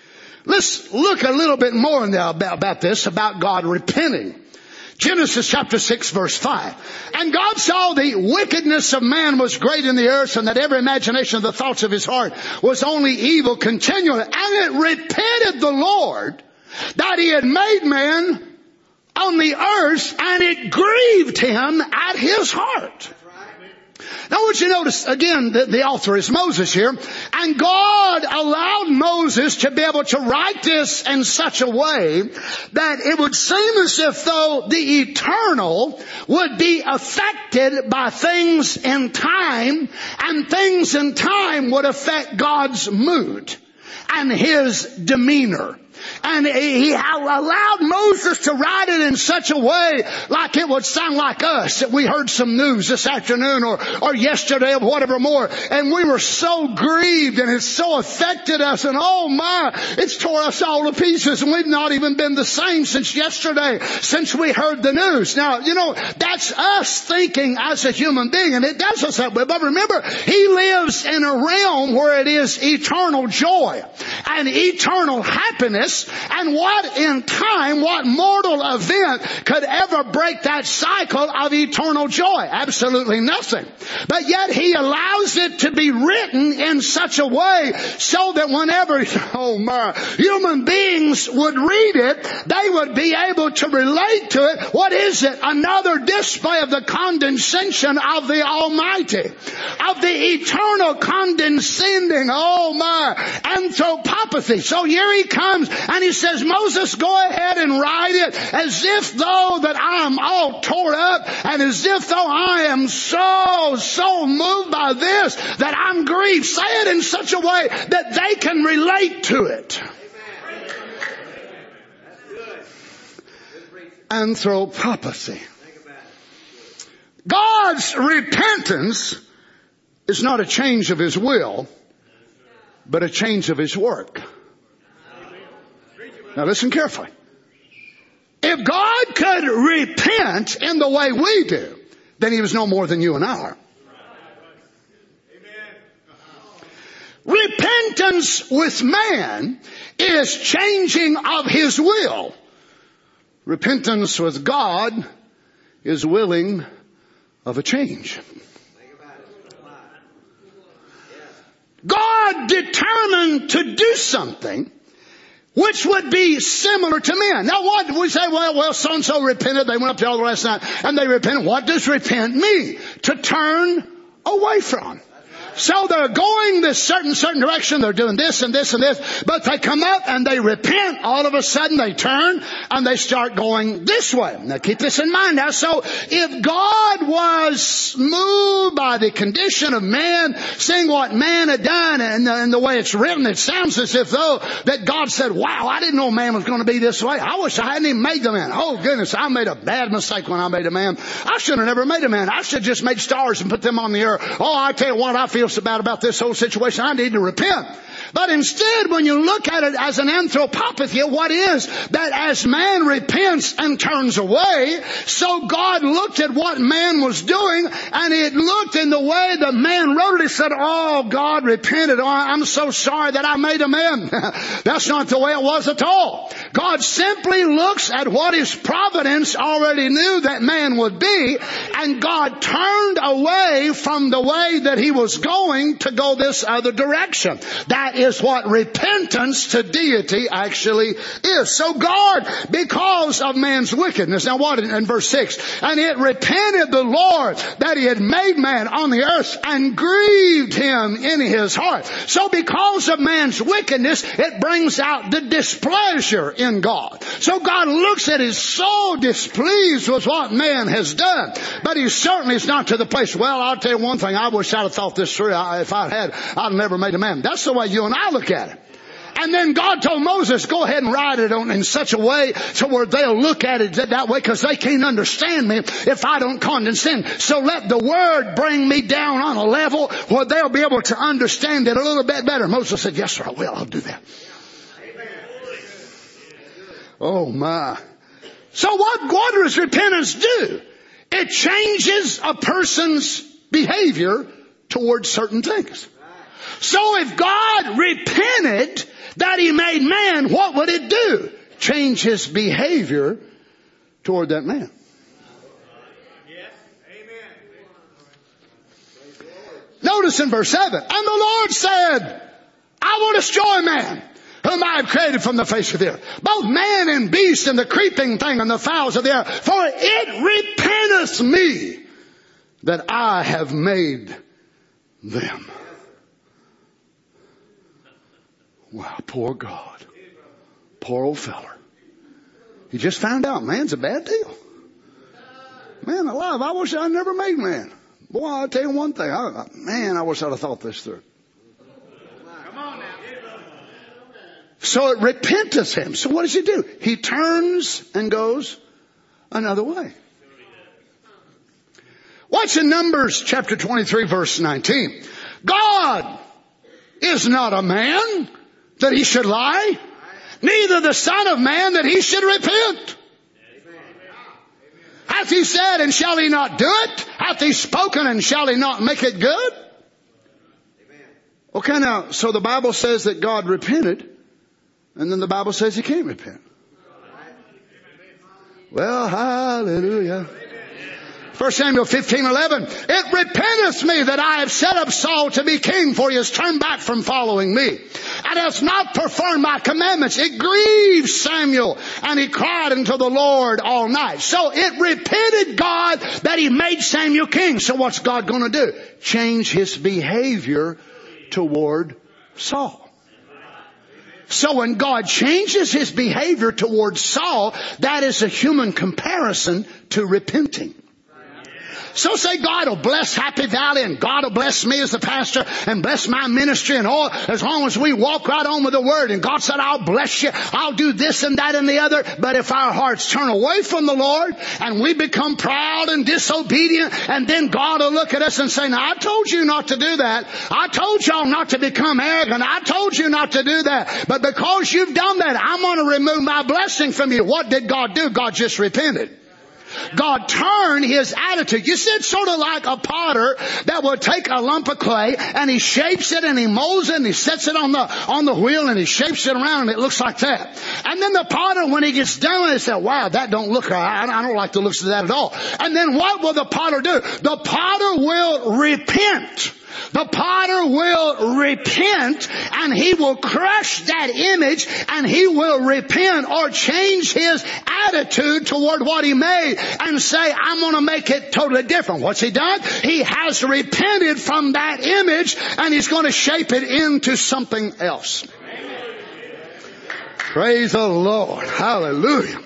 [SPEAKER 4] Let's look a little bit more now about, about this, about God repenting. Genesis chapter six verse five. And God saw the wickedness of man was great in the earth, and that every imagination of the thoughts of his heart was only evil continually. And it repented the Lord that he had made man on the earth, and it grieved him at his heart. Now I want you to notice, again, that the author is Moses here. And God allowed Moses to be able to write this in such a way that it would seem as if though the eternal would be affected by things in time, and things in time would affect God's mood and his demeanor. And he allowed Moses to write it in such a way like it would sound like us. That we heard some news this afternoon or, or yesterday or whatever more, and we were so grieved, and it so affected us, and oh my, it's tore us all to pieces, and we've not even been the same since yesterday, since we heard the news. Now, you know, that's us thinking as a human being, and it does us that way. But remember, he lives in a realm where it is eternal joy and eternal happiness. And what in time, what mortal event could ever break that cycle of eternal joy? Absolutely nothing. But yet he allows it to be written in such a way so that whenever, oh my, human beings would read it, they would be able to relate to it. What is it? Another display of the condescension of the Almighty, of the eternal condescending, oh my, anthropopathy. So here he comes, and he says, Moses, go ahead and write it as if though that I am all tore up, and as if though I am so, so moved by this that I'm grieved. Say it in such a way that they can relate to it. Anthropopathy. God's repentance is not a change of his will, but a change of his work. Now listen carefully. If God could repent in the way we do, then he was no more than you and I are. Repentance with man is changing of his will. Repentance with God is willing of a change. God determined to do something which would be similar to men. Now what we say, well, well, so-and-so repented, they went up to the altar last night, and they repented. What does repent mean? To turn away from. So they're going this certain, certain direction. They're doing this and this and this. But they come up and they repent. All of a sudden they turn and they start going this way. Now keep this in mind now. So if God was moved by the condition of man, seeing what man had done, and, and the way it's written, it sounds as if though that God said, wow, I didn't know man was going to be this way. I wish I hadn't even made the man. Oh goodness, I made a bad mistake when I made a man. I should have never made a man. I should have just made stars and put them on the earth. Oh, I tell you what, I feel so bad about this whole situation. I need to repent. But instead, when you look at it as an anthropopathy, what is that as man repents and turns away, so God looked at what man was doing, and it looked in the way the man wrote it. He said, oh, God repented. Oh, I'm so sorry that I made a man. That's not the way it was at all. God simply looks at what his providence already knew that man would be, and God turned away from the way that he was going to go this other direction. That is what repentance to deity actually is. So God, because of man's wickedness, now what in, in verse six, and it repented the Lord that he had made man on the earth and grieved him in his heart. So because of man's wickedness, it brings out the displeasure in God. So God looks at it, is so displeased with what man has done. But he certainly is not to the place, well, I'll tell you one thing, I wish I'd have thought this through. If I had, I'd never made a man. That's the way you and I look at it. And then God told Moses, go ahead and write it on in such a way so where they'll look at it that way, because they can't understand me if I don't condescend. So let the word bring me down on a level where they'll be able to understand it a little bit better. Moses said, yes, sir, I will. I'll do that. Oh my. So what, what does repentance do? It changes a person's behavior towards certain things. So if God repented that He made man, what would it do? Change his behavior toward that man. Notice in verse seven, and the Lord said, I will destroy man, whom I have created from the face of the earth, both man and beast and the creeping thing and the fowls of the air, for it repenteth me that I have made them. Wow, poor God. Poor old feller. He just found out man's a bad deal. Man alive, I wish I'd never made man. Boy, I'll tell you one thing. I, man, I wish I'd have thought this through. Come on now. So it repenteth him. So what does he do? He turns and goes another way. What's in Numbers chapter twenty-three verse nineteen? God is not a man that he should lie, neither the Son of Man that he should repent. Hath he said, and shall he not do it? Hath he spoken, and shall he not make it good? Okay, now, so the Bible says that God repented, and then the Bible says he can't repent. Well, hallelujah. First Samuel fifteen eleven. It repenteth me that I have set up Saul to be king, for he has turned back from following me, and has not performed my commandments. It grieved Samuel, and he cried unto the Lord all night. So it repented God that he made Samuel king. So what's God going to do? Change his behavior toward Saul. So when God changes his behavior towards Saul, that is a human comparison to repenting. So say God will bless Happy Valley, and God will bless me as the pastor and bless my ministry and all, as long as we walk right on with the word. And God said, I'll bless you. I'll do this and that and the other. But if our hearts turn away from the Lord and we become proud and disobedient, and then God will look at us and say, now I told you not to do that. I told y'all not to become arrogant. I told you not to do that. But because you've done that, I'm going to remove my blessing from you. What did God do? God just repented. God turned his attitude. You see, it's sort of like a potter that will take a lump of clay and he shapes it and he molds it and he sets it on the on the wheel and he shapes it around and it looks like that. And then the potter, when he gets done, he says, wow, that don't look right. I don't like the looks of that at all. And then what will the potter do? The potter will repent. The potter will repent, and he will crush that image, and he will repent or change his attitude toward what he made and say, I'm going to make it totally different. What's he done? He has repented from that image, and he's going to shape it into something else. Amen. Praise the Lord. Hallelujah.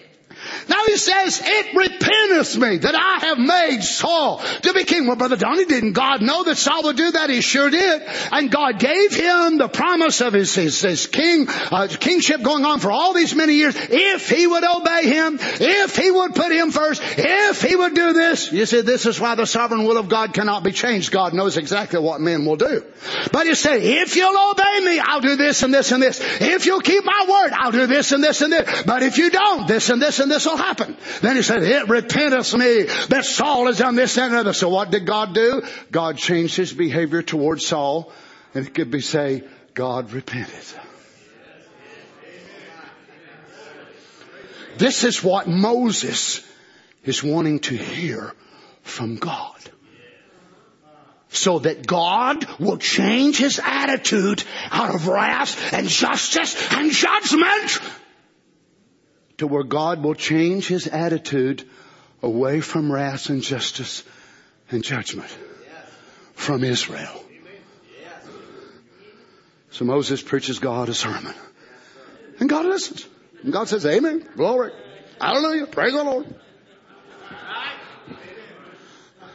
[SPEAKER 4] Now he says, it repenteth me that I have made Saul to be king. Well, Brother Donnie, didn't God know that Saul would do that? He sure did. And God gave him the promise of his, his, his king, uh, kingship going on for all these many years. If he would obey him, if he would put him first, if he would do this. You see, this is why the sovereign will of God cannot be changed. God knows exactly what men will do. But he said, if you'll obey me, I'll do this and this and this. If you'll keep my word, I'll do this and this and this. But if you don't, this and this and this will happen. Then he said, it repenteth me that Saul has done this and another. So what did God do? God changed his behavior towards Saul. And it could be say, God repented. This is what Moses is wanting to hear from God. So that God will change his attitude out of wrath and justice and judgment to where God will change his attitude away from wrath and justice and judgment from Israel. So Moses preaches God a sermon. And God listens. And God says, amen, glory, hallelujah, praise the Lord.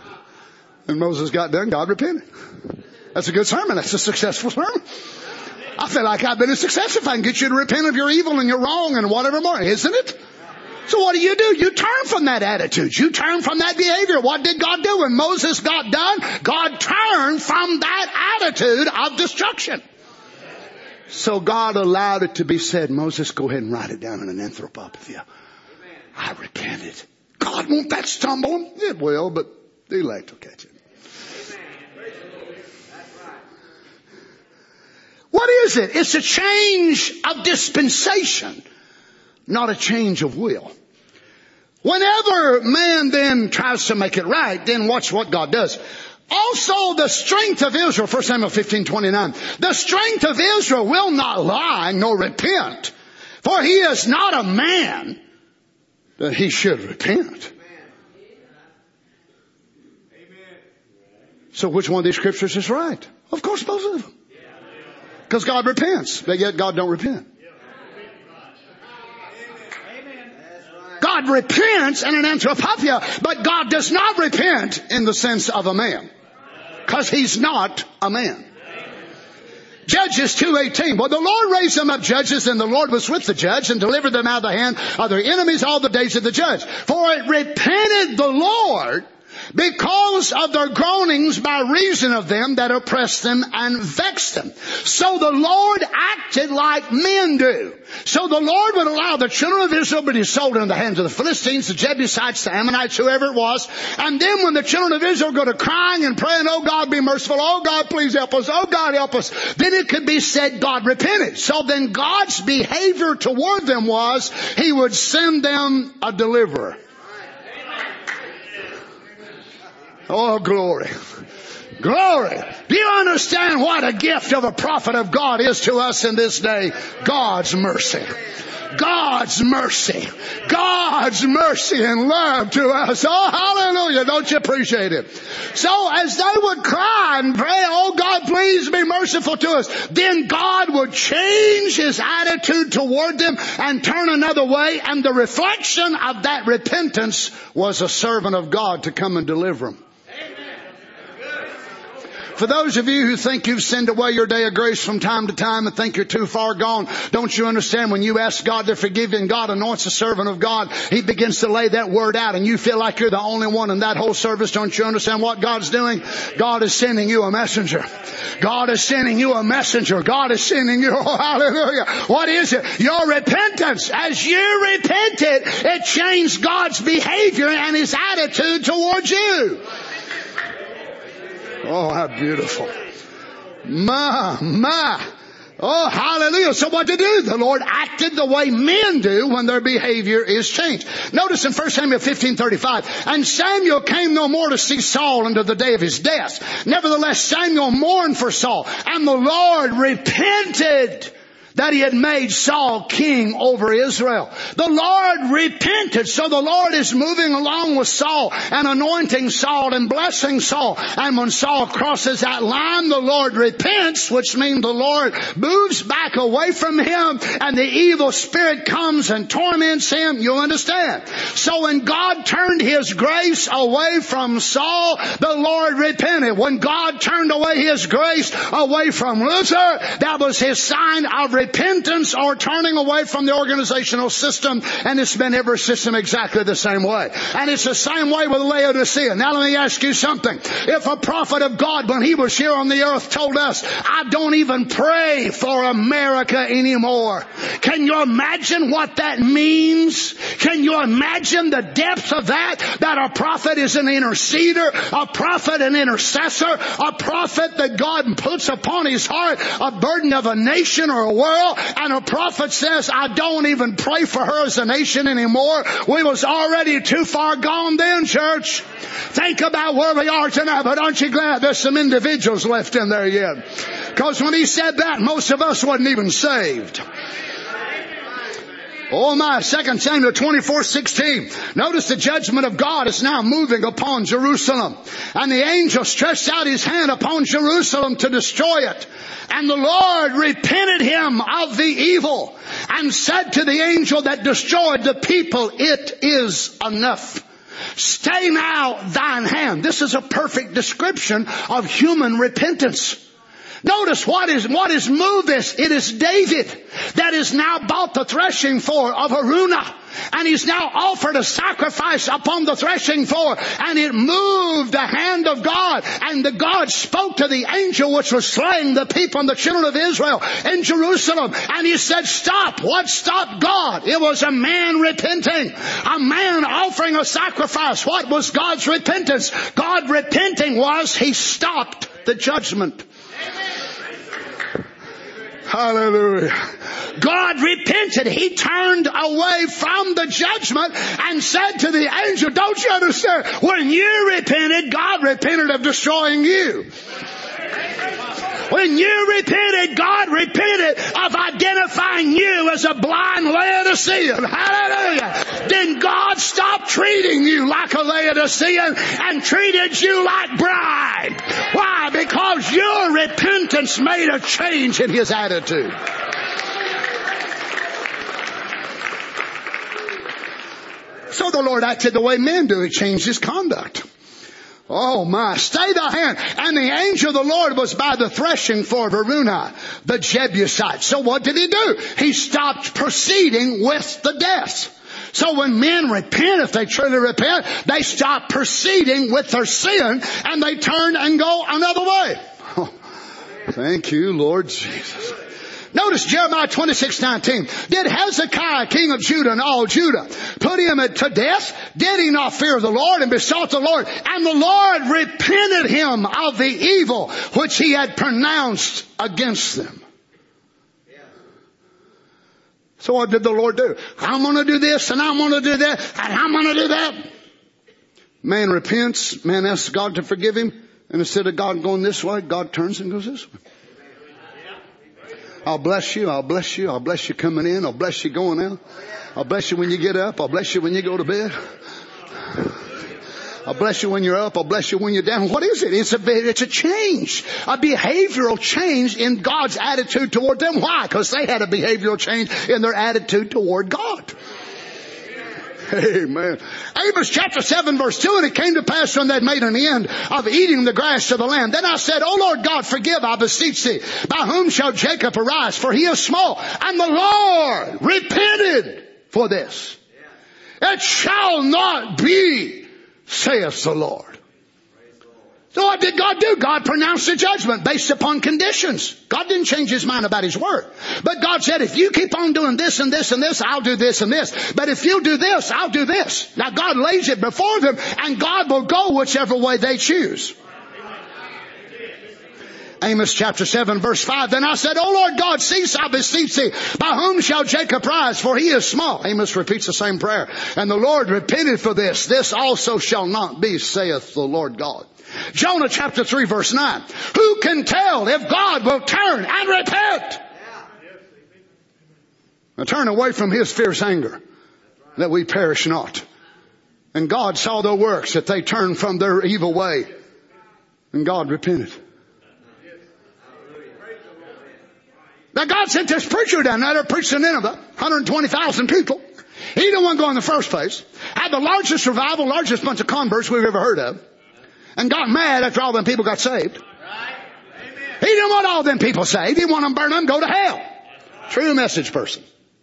[SPEAKER 4] And Moses got done, God repented. That's a good sermon. That's a successful sermon. I feel like I've been a success if I can get you to repent of your evil and your wrong and whatever more, isn't it? So what do you do? You turn from that attitude. You turn from that behavior. What did God do when Moses got done? God turned from that attitude of destruction. So God allowed it to be said, Moses, go ahead and write it down in an anthropopathia. I repented. God, won't that stumble him? It will, but the elect will catch it. What is it? It's a change of dispensation, not a change of will. Whenever man then tries to make it right, then watch what God does. Also the strength of Israel, First Samuel fifteen twenty-nine, the strength of Israel will not lie nor repent, for he is not a man that he should repent. So which one of these scriptures is right? Of course both of them. Because God repents, but yet God don't repent. God repents in an anthropopathia, but God does not repent in the sense of a man. Because he's not a man. Judges two eighteen. Well, the Lord raised them up judges, and the Lord was with the judge and delivered them out of the hand of their enemies all the days of the judge. For it repented the Lord because of their groanings by reason of them that oppressed them and vexed them. So the Lord acted like men do. So the Lord would allow the children of Israel to be sold into the hands of the Philistines, the Jebusites, the Ammonites, whoever it was. And then when the children of Israel go to crying and praying, oh God, be merciful. Oh God, please help us. Oh God, help us. Then it could be said God repented. So then God's behavior toward them was he would send them a deliverer. Oh, glory. Glory. Do you understand what a gift of a prophet of God is to us in this day? God's mercy. God's mercy. God's mercy and love to us. Oh, hallelujah. Don't you appreciate it? So as they would cry and pray, oh God, please be merciful to us, then God would change his attitude toward them and turn another way. And the reflection of that repentance was a servant of God to come and deliver them. For those of you who think you've sinned away your day of grace from time to time and think you're too far gone, don't you understand when you ask God to forgive you and God anoints a servant of God, he begins to lay that word out and you feel like you're the only one in that whole service. Don't you understand what God's doing? God is sending you a messenger. God is sending you a messenger. God is sending you, oh hallelujah. What is it? Your repentance. As you repented, it changed God's behavior and his attitude towards you. Oh, how beautiful. My, my. Oh, hallelujah. So what to do? The Lord acted the way men do when their behavior is changed. Notice in First Samuel fifteen thirty-five, and Samuel came no more to see Saul until the day of his death. Nevertheless, Samuel mourned for Saul, and the Lord repented that he had made Saul king over Israel. The Lord repented. So the Lord is moving along with Saul and anointing Saul and blessing Saul. And when Saul crosses that line, the Lord repents, which means the Lord moves back away from him and the evil spirit comes and torments him. You understand? So when God turned his grace away from Saul, the Lord repented. When God turned away his grace away from Luther, that was his sign of repentance. Repentance or turning away from the organizational system, and it's been every system exactly the same way. And it's the same way with Laodicea. Now let me ask you something. If a prophet of God, when he was here on the earth, told us, I don't even pray for America anymore. Can you imagine what that means? Can you imagine the depth of that? That a prophet is an interceder, a prophet an intercessor, a prophet that God puts upon his heart a burden of a nation or a world. And a prophet says, I don't even pray for her as a nation anymore. We was already too far gone then, church. Think about where we are tonight. But aren't you glad there's some individuals left in there yet? Because when he said that, most of us wasn't even saved. Oh my, Second Samuel twenty-four sixteen. Notice the judgment of God is now moving upon Jerusalem. And the angel stretched out his hand upon Jerusalem to destroy it. And the Lord repented him of the evil and said to the angel that destroyed the people, it is enough. Stay now thine hand. This is a perfect description of human repentance. Notice what is, what has moved this. It is David that has now bought the threshing floor of Araunah. And he's now offered a sacrifice upon the threshing floor. And it moved the hand of God. And the God spoke to the angel which was slaying the people and the children of Israel in Jerusalem. And he said, stop. What stopped God? It was a man repenting. A man offering a sacrifice. What was God's repentance? God repenting was he stopped the judgment. Hallelujah. God repented. He turned away from the judgment and said to the angel, don't you understand? When you repented, God repented of destroying you. When you repented, God repented of identifying you as a blind Laodicean. Hallelujah. Then God stopped treating you like a Laodicean and treated you like bride. Why? Because your repentance made a change in his attitude. So the Lord acted the way men do. He changed his conduct. Oh my, stay thy hand. And the angel of the Lord was by the threshing floor of Araunah, the Jebusite. So what did he do? He stopped proceeding with the death. So when men repent, if they truly repent, they stop proceeding with their sin and they turn and go another way. Oh, thank you, Lord Jesus. Notice Jeremiah twenty-six nineteen. Did Hezekiah, king of Judah and all Judah, put him to death? Did he not fear the Lord and besought the Lord? And the Lord repented him of the evil which he had pronounced against them. So what did the Lord do? I'm going to do this and I'm going to do that and I'm going to do that. Man repents. Man asks God to forgive him. And instead of God going this way, God turns and goes this way. I'll bless you. I'll bless you. I'll bless you coming in. I'll bless you going out. I'll bless you when you get up. I'll bless you when you go to bed. I'll bless you when you're up. I'll bless you when you're down. What is it? It's a, it's a change. A behavioral change in God's attitude toward them. Why? Because they had a behavioral change in their attitude toward God. Amen. Amos chapter seven verse two, and it came to pass when they had made an end of eating the grass of the land. Then I said, O Lord God, forgive, I beseech thee. By whom shall Jacob arise? For he is small. And the Lord repented for this. It shall not be, saith the Lord. So what did God do? God pronounced a judgment based upon conditions. God didn't change his mind about his word. But God said, if you keep on doing this and this and this, I'll do this and this. But if you do this, I'll do this. Now God lays it before them and God will go whichever way they choose. Amos chapter seven verse five. Then I said, O Lord God, cease, I beseech thee. By whom shall Jacob rise? For he is small. Amos repeats the same prayer. And the Lord repented for this. This also shall not be, saith the Lord God. Jonah chapter three verse nine. Who can tell if God will turn and repent? Now turn away from his fierce anger, that we perish not. And God saw their works, that they turned from their evil way. And God repented. Now God sent this preacher down there to preach to Nineveh, one hundred twenty thousand people. He didn't want to go in the first place. Had the largest revival, largest bunch of converts we've ever heard of. And got mad after all them people got saved. Right. He didn't want all them people saved. He wanted them burn them and go to hell. True message person.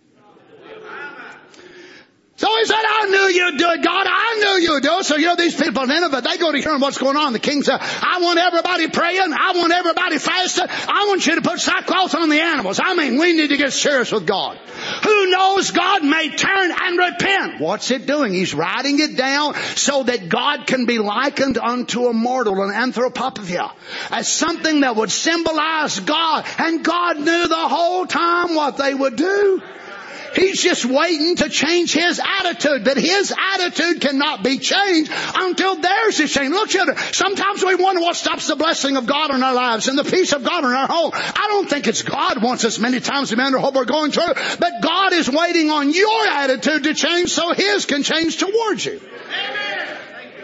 [SPEAKER 4] So he said, I knew you'd do it, God. I knew you'd do it. So you know these people in Nineveh, they go to hearing what's going on. The king said, I want everybody praying. I want everybody fasting. I want you to put sackcloth on the animals. I mean, we need to get serious with God. Who knows God may turn and repent? What's it doing? He's writing it down so that God can be likened unto a mortal, an anthropopathia, as something that would symbolize God. And God knew the whole time what they would do. He's just waiting to change his attitude. But his attitude cannot be changed until theirs is changed. Look, children, sometimes we wonder what stops the blessing of God in our lives and the peace of God in our home. I don't think it's God wants us many times to remember what we're going through. But God is waiting on your attitude to change so his can change towards you. Amen.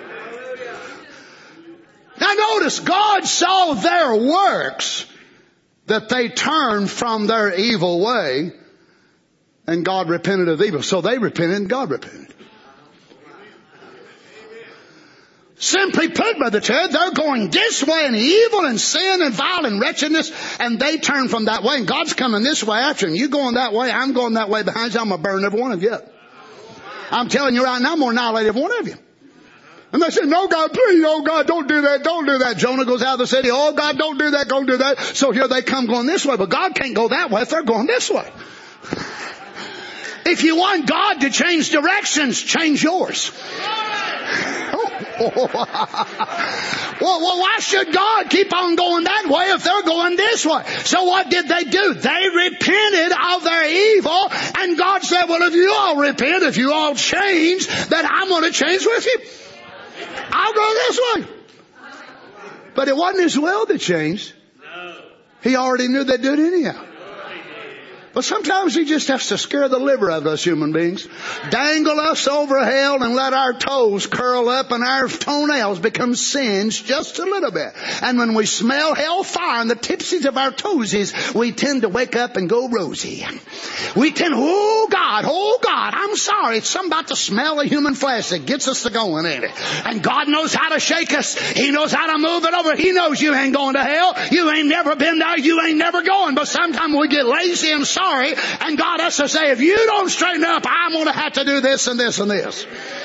[SPEAKER 4] Now notice, God saw their works, that they turned from their evil way. And God repented of evil. So they repented and God repented. Simply put, Brother Ted, they're going this way in evil and sin and vile and wretchedness, and they turn from that way, and God's coming this way after them. You going that way, I'm going that way behind you. I'm going to burn every one of you up. I'm telling you right now, I'm going to annihilate every one of you. And they say, no, God, please, oh, God, don't do that, don't do that. Jonah goes out of the city, oh, God, don't do that, don't do that. So here they come going this way, but God can't go that way if they're going this way. If you want God to change directions, change yours. well, well, why should God keep on going that way if they're going this way? So what did they do? They repented of their evil, and God said, well, if you all repent, if you all change, then I'm going to change with you. I'll go this way. But it wasn't his will that changed. He already knew they'd do it anyhow. But sometimes he just has to scare the liver out of us human beings. Dangle us over hell and let our toes curl up and our toenails become singed just a little bit. And when we smell hellfire on the tipsies of our toesies, we tend to wake up and go rosy. We tend, oh God, oh God, I'm sorry. It's something about the smell of human flesh that gets us to going, ain't it? And God knows how to shake us. He knows how to move it over. He knows you ain't going to hell. You ain't never been there. You ain't never going. But sometimes we get lazy and sorry. And God has to say, if you don't straighten up, I'm going to have to do this and this and this.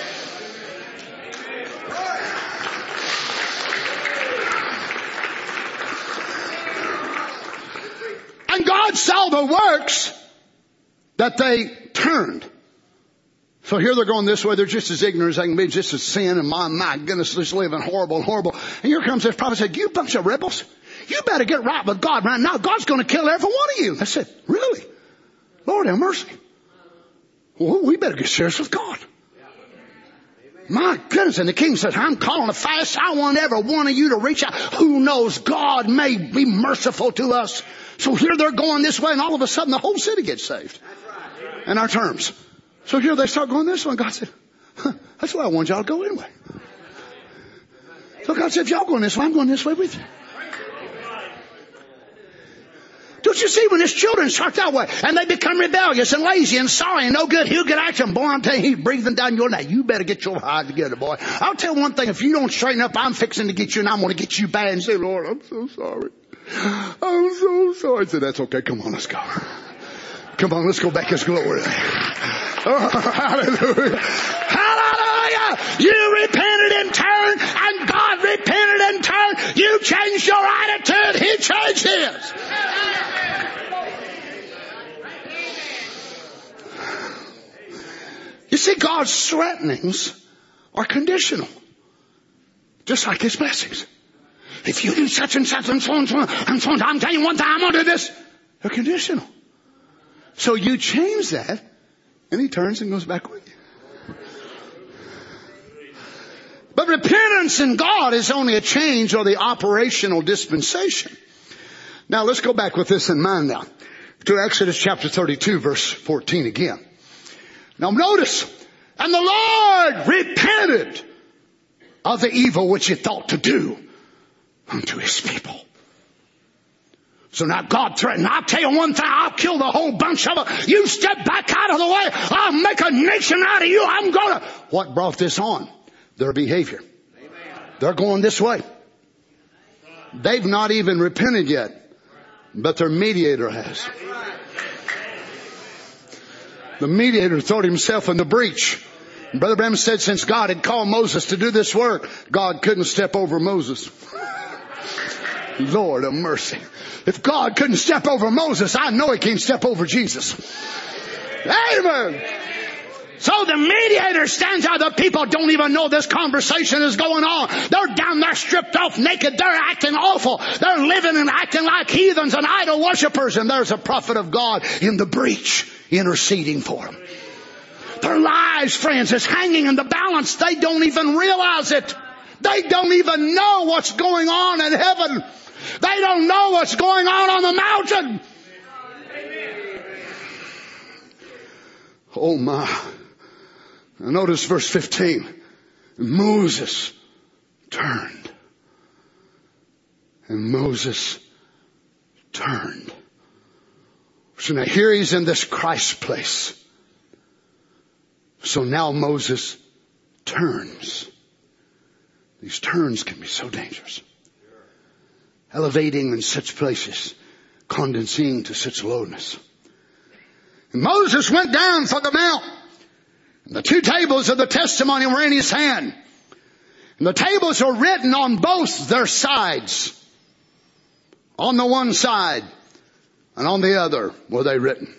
[SPEAKER 4] And God saw the works that they turned. So here they're going this way. They're just as ignorant as they can be, just as sin. And my, my goodness, just living horrible and horrible. And here comes this prophet and said, you bunch of rebels. You better get right with God right now. God's going to kill every one of you. I said, really? Lord have mercy. Well, we better get serious with God. My goodness. And the king says, I'm calling a fast. I want every one of you to reach out. Who knows? God may be merciful to us. So here they're going this way, and all of a sudden the whole city gets saved. In our terms. So here they start going this way, and God said, huh, that's why I want y'all to go anyway. So God said, if y'all going this way, I'm going this way with you. Don't you see, when his children start that way and they become rebellious and lazy and sorry and no good, he'll get at them. Boy, I'm telling you, he's breathing down your neck. You better get your hide together, boy. I'll tell you one thing. If you don't straighten up, I'm fixing to get you, and I'm going to get you bad and say, Lord, I'm so sorry. I'm so sorry. I said, that's okay. Come on, let's go. Come on, let's go back to his glory. Oh, hallelujah. Hallelujah. You repented and turned, and God repented and turned. You changed your attitude. He changed his. You see, God's threatenings are conditional. Just like his blessings. If you do such and such and so and so and so, I'm telling you one time, I'm going to do this. They're conditional. So you change that, and he turns and goes back with you. But repentance in God is only a change or the operational dispensation. Now let's go back with this in mind now. To Exodus chapter thirty-two, verse fourteen again. Now notice, and the Lord repented of the evil which he thought to do unto his people. So now God threatened, I'll tell you one thing, I'll kill the whole bunch of them. You step back out of the way, I'll make a nation out of you. I'm going to... What brought this on? Their behavior. Amen. They're going this way. They've not even repented yet, but their mediator has. The mediator thrown himself in the breach. Brother Branham said since God had called Moses to do this work, God couldn't step over Moses. Lord of mercy. If God couldn't step over Moses, I know he can't step over Jesus. Amen. So the mediator stands out. The people don't even know this conversation is going on. They're down there stripped off naked. They're acting awful. They're living and acting like heathens and idol worshippers. And there's a prophet of God in the breach interceding for them. Their lives, friends, is hanging in the balance. They don't even realize it. They don't even know what's going on in heaven. They don't know what's going on on the mountain. Oh my. Now notice verse fifteen. Moses turned. And Moses turned. So now here he's in this Christ place. So now Moses turns. These turns can be so dangerous. Elevating in such places, condensing to such lowness. And Moses went down from the mount, and the two tables of the testimony were in his hand. And the tables were written on both their sides. On the one side and on the other were they written.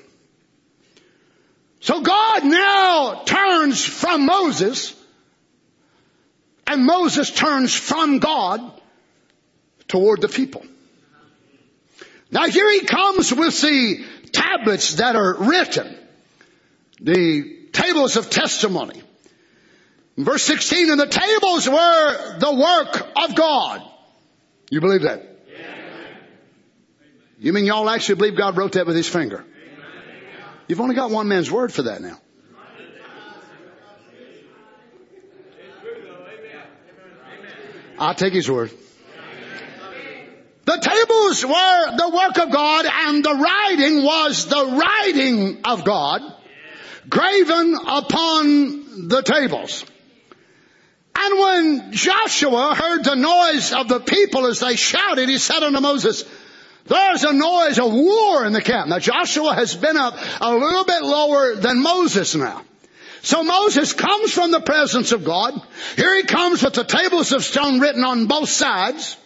[SPEAKER 4] So God now turns from Moses, and Moses turns from God toward the people. Now here he comes with the tablets that are written, the tables of testimony. In verse sixteen, and the tables were the work of God. You believe that? Amen. You mean y'all actually believe God wrote that with his finger? Amen. You've only got one man's word for that now. I'll take his word. The tables were the work of God, and the writing was the writing of God, graven upon the tables. And when Joshua heard the noise of the people as they shouted, he said unto Moses, there's a noise of war in the camp. Now Joshua has been up a little bit lower than Moses now. So Moses comes from the presence of God. Here he comes with the tables of stone written on both sides.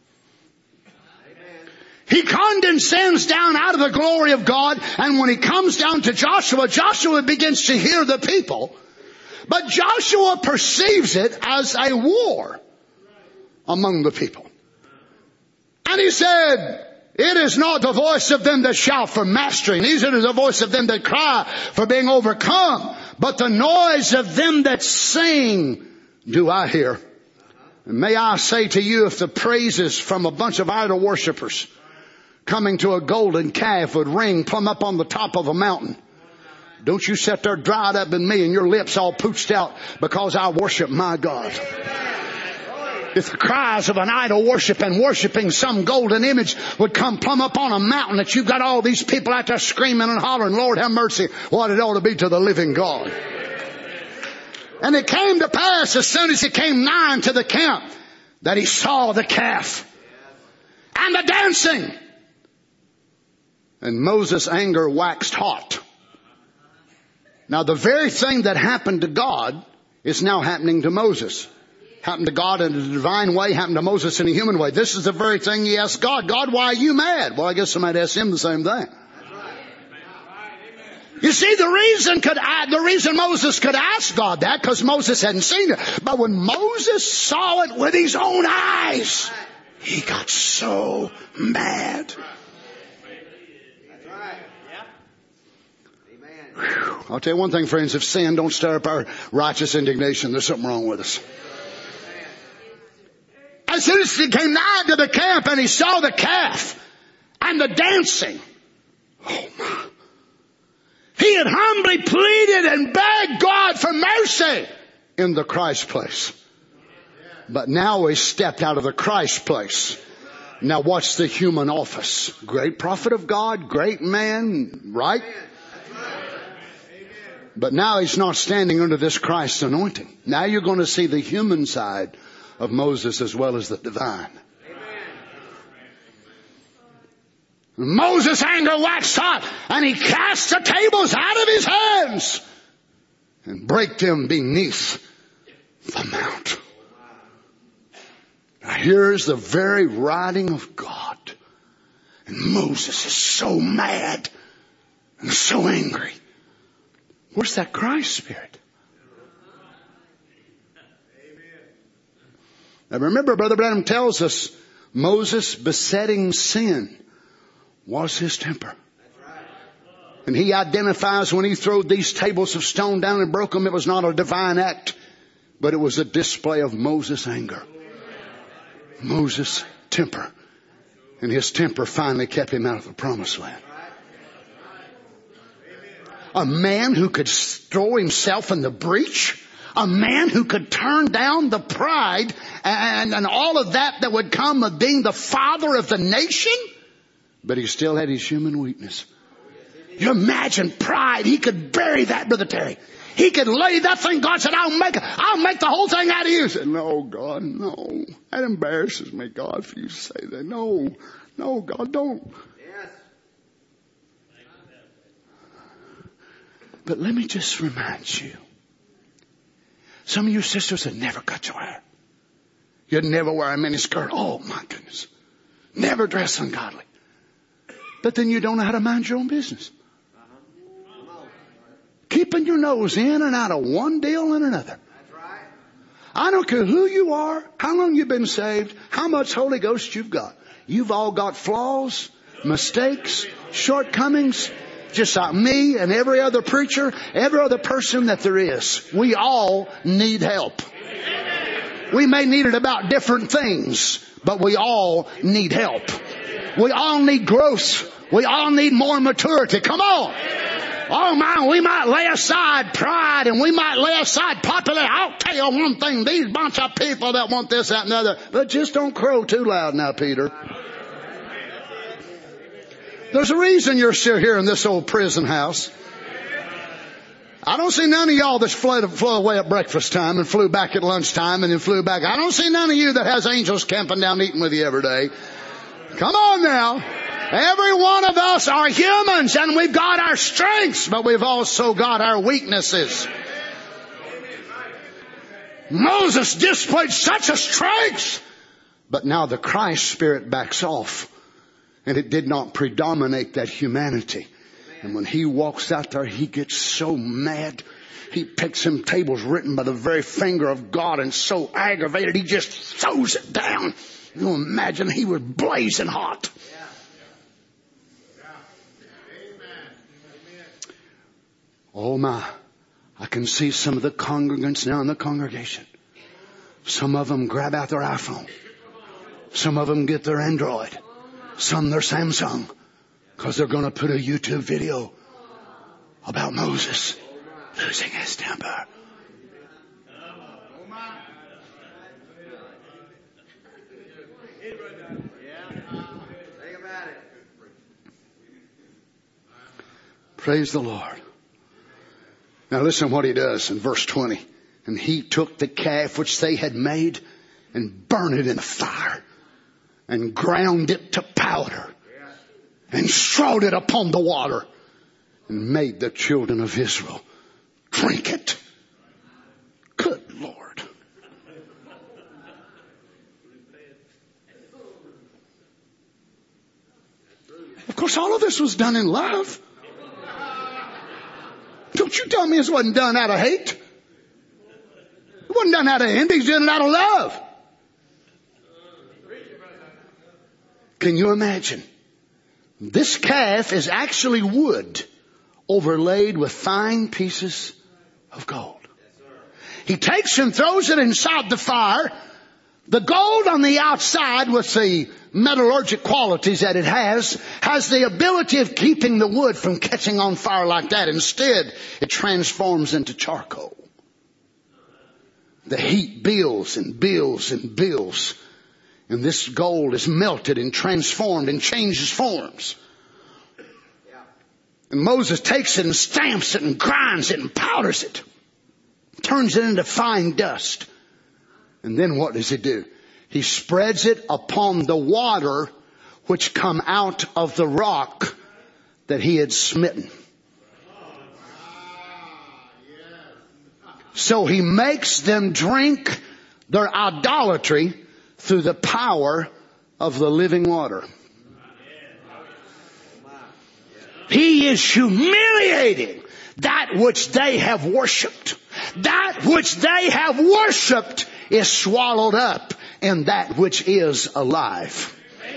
[SPEAKER 4] He condescends down out of the glory of God, and when he comes down to Joshua, Joshua begins to hear the people. But Joshua perceives it as a war among the people. And he said, it is not the voice of them that shout for mastery, neither is the voice of them that cry for being overcome, but the noise of them that sing do I hear. And may I say to you, if the praises from a bunch of idol worshipers coming to a golden calf would ring plumb up on the top of a mountain, don't you sit there dried up in me and your lips all pooched out because I worship my God. If the cries of an idol worship and worshiping some golden image would come plumb up on a mountain that you've got all these people out there screaming and hollering, Lord have mercy, what it ought to be to the living God. And it came to pass as soon as he came nigh to the camp that he saw the calf and the dancing. And Moses' anger waxed hot. Now the very thing that happened to God is now happening to Moses. Happened to God in a divine way, happened to Moses in a human way. This is the very thing he asked God. God, why are you mad? Well, I guess somebody asked him the same thing. You see, the reason could I, the reason Moses could ask God that, because Moses hadn't seen it. But when Moses saw it with his own eyes, he got so mad. Whew. I'll tell you one thing, friends. If sin don't stir up our righteous indignation, there's something wrong with us. As soon as he came nigh to the camp and he saw the calf and the dancing, oh my. He had humbly pleaded and begged God for mercy in the Christ place. But now he stepped out of the Christ place. Now what's the human office? Great prophet of God, great man, right? But now he's not standing under this Christ anointing. Now you're going to see the human side of Moses as well as the divine. Moses' anger waxed hot, and he cast the tables out of his hands and brake them beneath the mount. Now here's the very writing of God. And Moses is so mad and so angry. Where's that Christ spirit? Now remember, Brother Branham tells us Moses' besetting sin was his temper. And he identifies when he threw these tables of stone down and broke them, it was not a divine act, but it was a display of Moses' anger. Moses' temper. And his temper finally kept him out of the promised land. A man who could throw himself in the breach. A man who could turn down the pride and, and all of that that would come of being the father of the nation. But he still had his human weakness. You imagine pride. He could bury that, Brother Terry. He could lay that thing. God said, I'll make it. I'll make the whole thing out of you. He said, no, God, no. That embarrasses me, God, for you to say that. No, no, God, don't. Yes. But let me just remind you. Some of you sisters have never cut your hair. You'd never wear a mini skirt. Oh, my goodness. Never dress ungodly. But then you don't know how to mind your own business. Keeping your nose in and out of one deal and another. I don't care who you are, how long you've been saved, how much Holy Ghost you've got. You've all got flaws, mistakes, shortcomings, just like me and every other preacher, every other person that there is. We all need help. We may need it about different things, but we all need help. We all need growth. We all need more maturity. Come on. Oh man, we might lay aside pride and we might lay aside popularity. I'll tell you one thing, these bunch of people that want this, that, and the other. But just don't crow too loud now, Peter. There's a reason you're still here in this old prison house. I don't see none of y'all that flew, flew away at breakfast time and flew back at lunchtime and then flew back. I don't see none of you that has angels camping down eating with you every day. Come on now. Every one of us are humans and we've got our strengths, but we've also got our weaknesses. Moses displayed such a strength, but now the Christ spirit backs off and it did not predominate that humanity. And when he walks out there, he gets so mad. He picks him tables written by the very finger of God and so aggravated, he just throws it down. You imagine he was blazing hot. Oh my, I can see some of the congregants now in the congregation. Some of them grab out their iPhone. Some of them get their Android. Some their Samsung. Because they're going to put a YouTube video about Moses losing his temper. Praise the Lord. Now listen to what he does in verse twenty. And he took the calf which they had made and burned it in a fire and ground it to powder and strawed it upon the water and made the children of Israel drink it. Good Lord. Of course, all of this was done in love. Don't you tell me this wasn't done out of hate. It wasn't done out of envy. He's doing it out of love. Can you imagine? This calf is actually wood overlaid with fine pieces of gold. He takes and throws it inside the fire. The gold on the outside with the metallurgic qualities that it has, has the ability of keeping the wood from catching on fire like that. Instead, it transforms into charcoal. The heat builds and builds and builds. And this gold is melted and transformed and changes forms. And Moses takes it and stamps it and grinds it and powders it. Turns it into fine dust. And then what does he do? He spreads it upon the water which come out of the rock that he had smitten. So he makes them drink their idolatry through the power of the living water. He is humiliating that which they have worshipped. That which they have worshipped is swallowed up in that which is alive.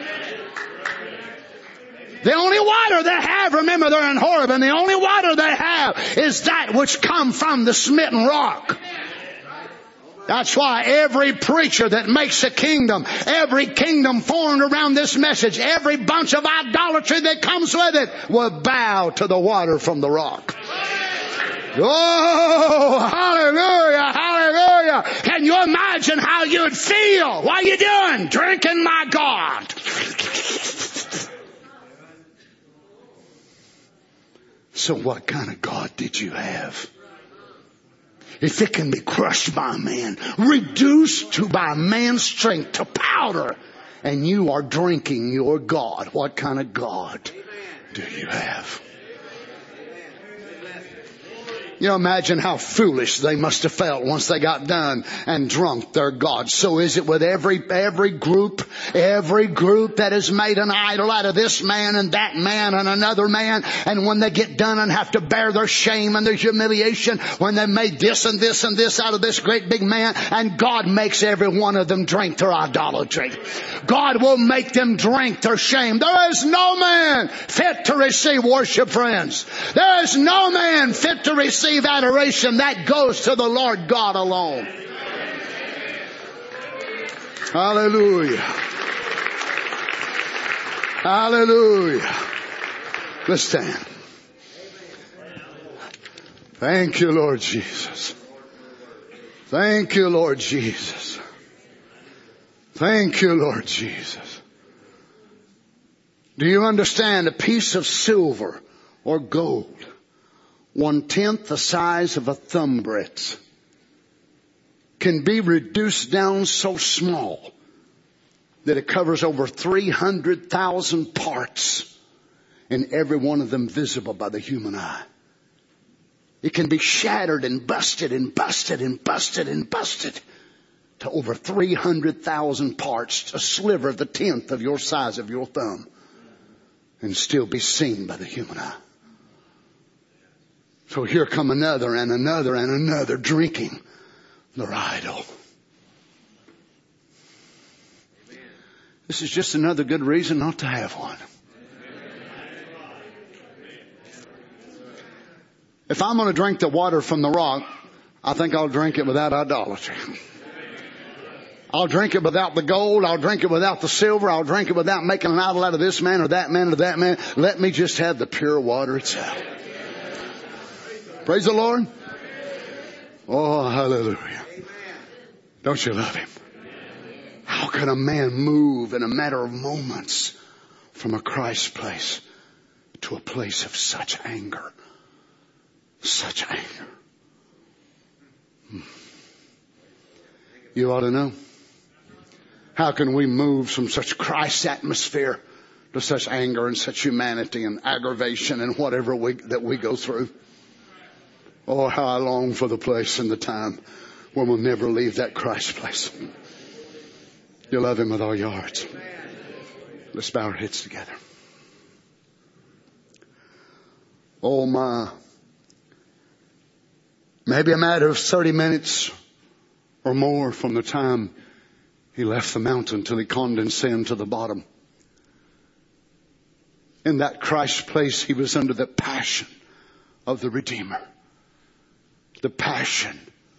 [SPEAKER 4] The only water they have, remember they're in Horeb, and the only water they have is that which come from the smitten rock. That's why every preacher that makes a kingdom, every kingdom formed around this message, every bunch of idolatry that comes with it will bow to the water from the rock. Oh, hallelujah, hallelujah. Can you imagine how you'd feel? What are you doing? Drinking my God. So what kind of God did you have? If it can be crushed by man, reduced to by man's strength to powder, and you are drinking your God, what kind of God do you have? You know, imagine how foolish they must have felt once they got done and drunk their God. So is it with every, every group, every group that has made an idol out of this man and that man and another man. And when they get done and have to bear their shame and their humiliation, when they made this and this and this out of this great big man, and God makes every one of them drink their idolatry. God will make them drink their shame. There is no man fit to receive worship, friends. There is no man fit to receive adoration. That goes to the Lord God alone. Hallelujah. Hallelujah. Let's stand. Thank you, Lord Jesus. Thank you, Lord Jesus. Thank you, Lord Jesus. Do you understand? A piece of silver or gold, one-tenth the size of a thumb breadth, can be reduced down so small that it covers over three hundred thousand parts, and every one of them visible by the human eye. It can be shattered and busted and busted and busted and busted to over three hundred thousand parts, a sliver of the tenth of your size of your thumb, and still be seen by the human eye. So here come another and another and another drinking their idol. This is just another good reason not to have one. If I'm going to drink the water from the rock, I think I'll drink it without idolatry. I'll drink it without the gold. I'll drink it without the silver. I'll drink it without making an idol out of this man or that man or that man. Let me just have the pure water itself. Praise the Lord. Oh, hallelujah. Don't you love Him? How can a man move in a matter of moments from a Christ place to a place of such anger? Such anger. Hmm. You ought to know. How can we move from such Christ atmosphere to such anger and such humanity and aggravation and whatever we, that we go through? Oh, how I long for the place and the time when we'll never leave that Christ place. You love Him with all your hearts. Let's bow our heads together. Oh my. Maybe a matter of thirty minutes or more from the time He left the mountain till He condescended to the bottom. In that Christ place, He was under the passion of the Redeemer. The passion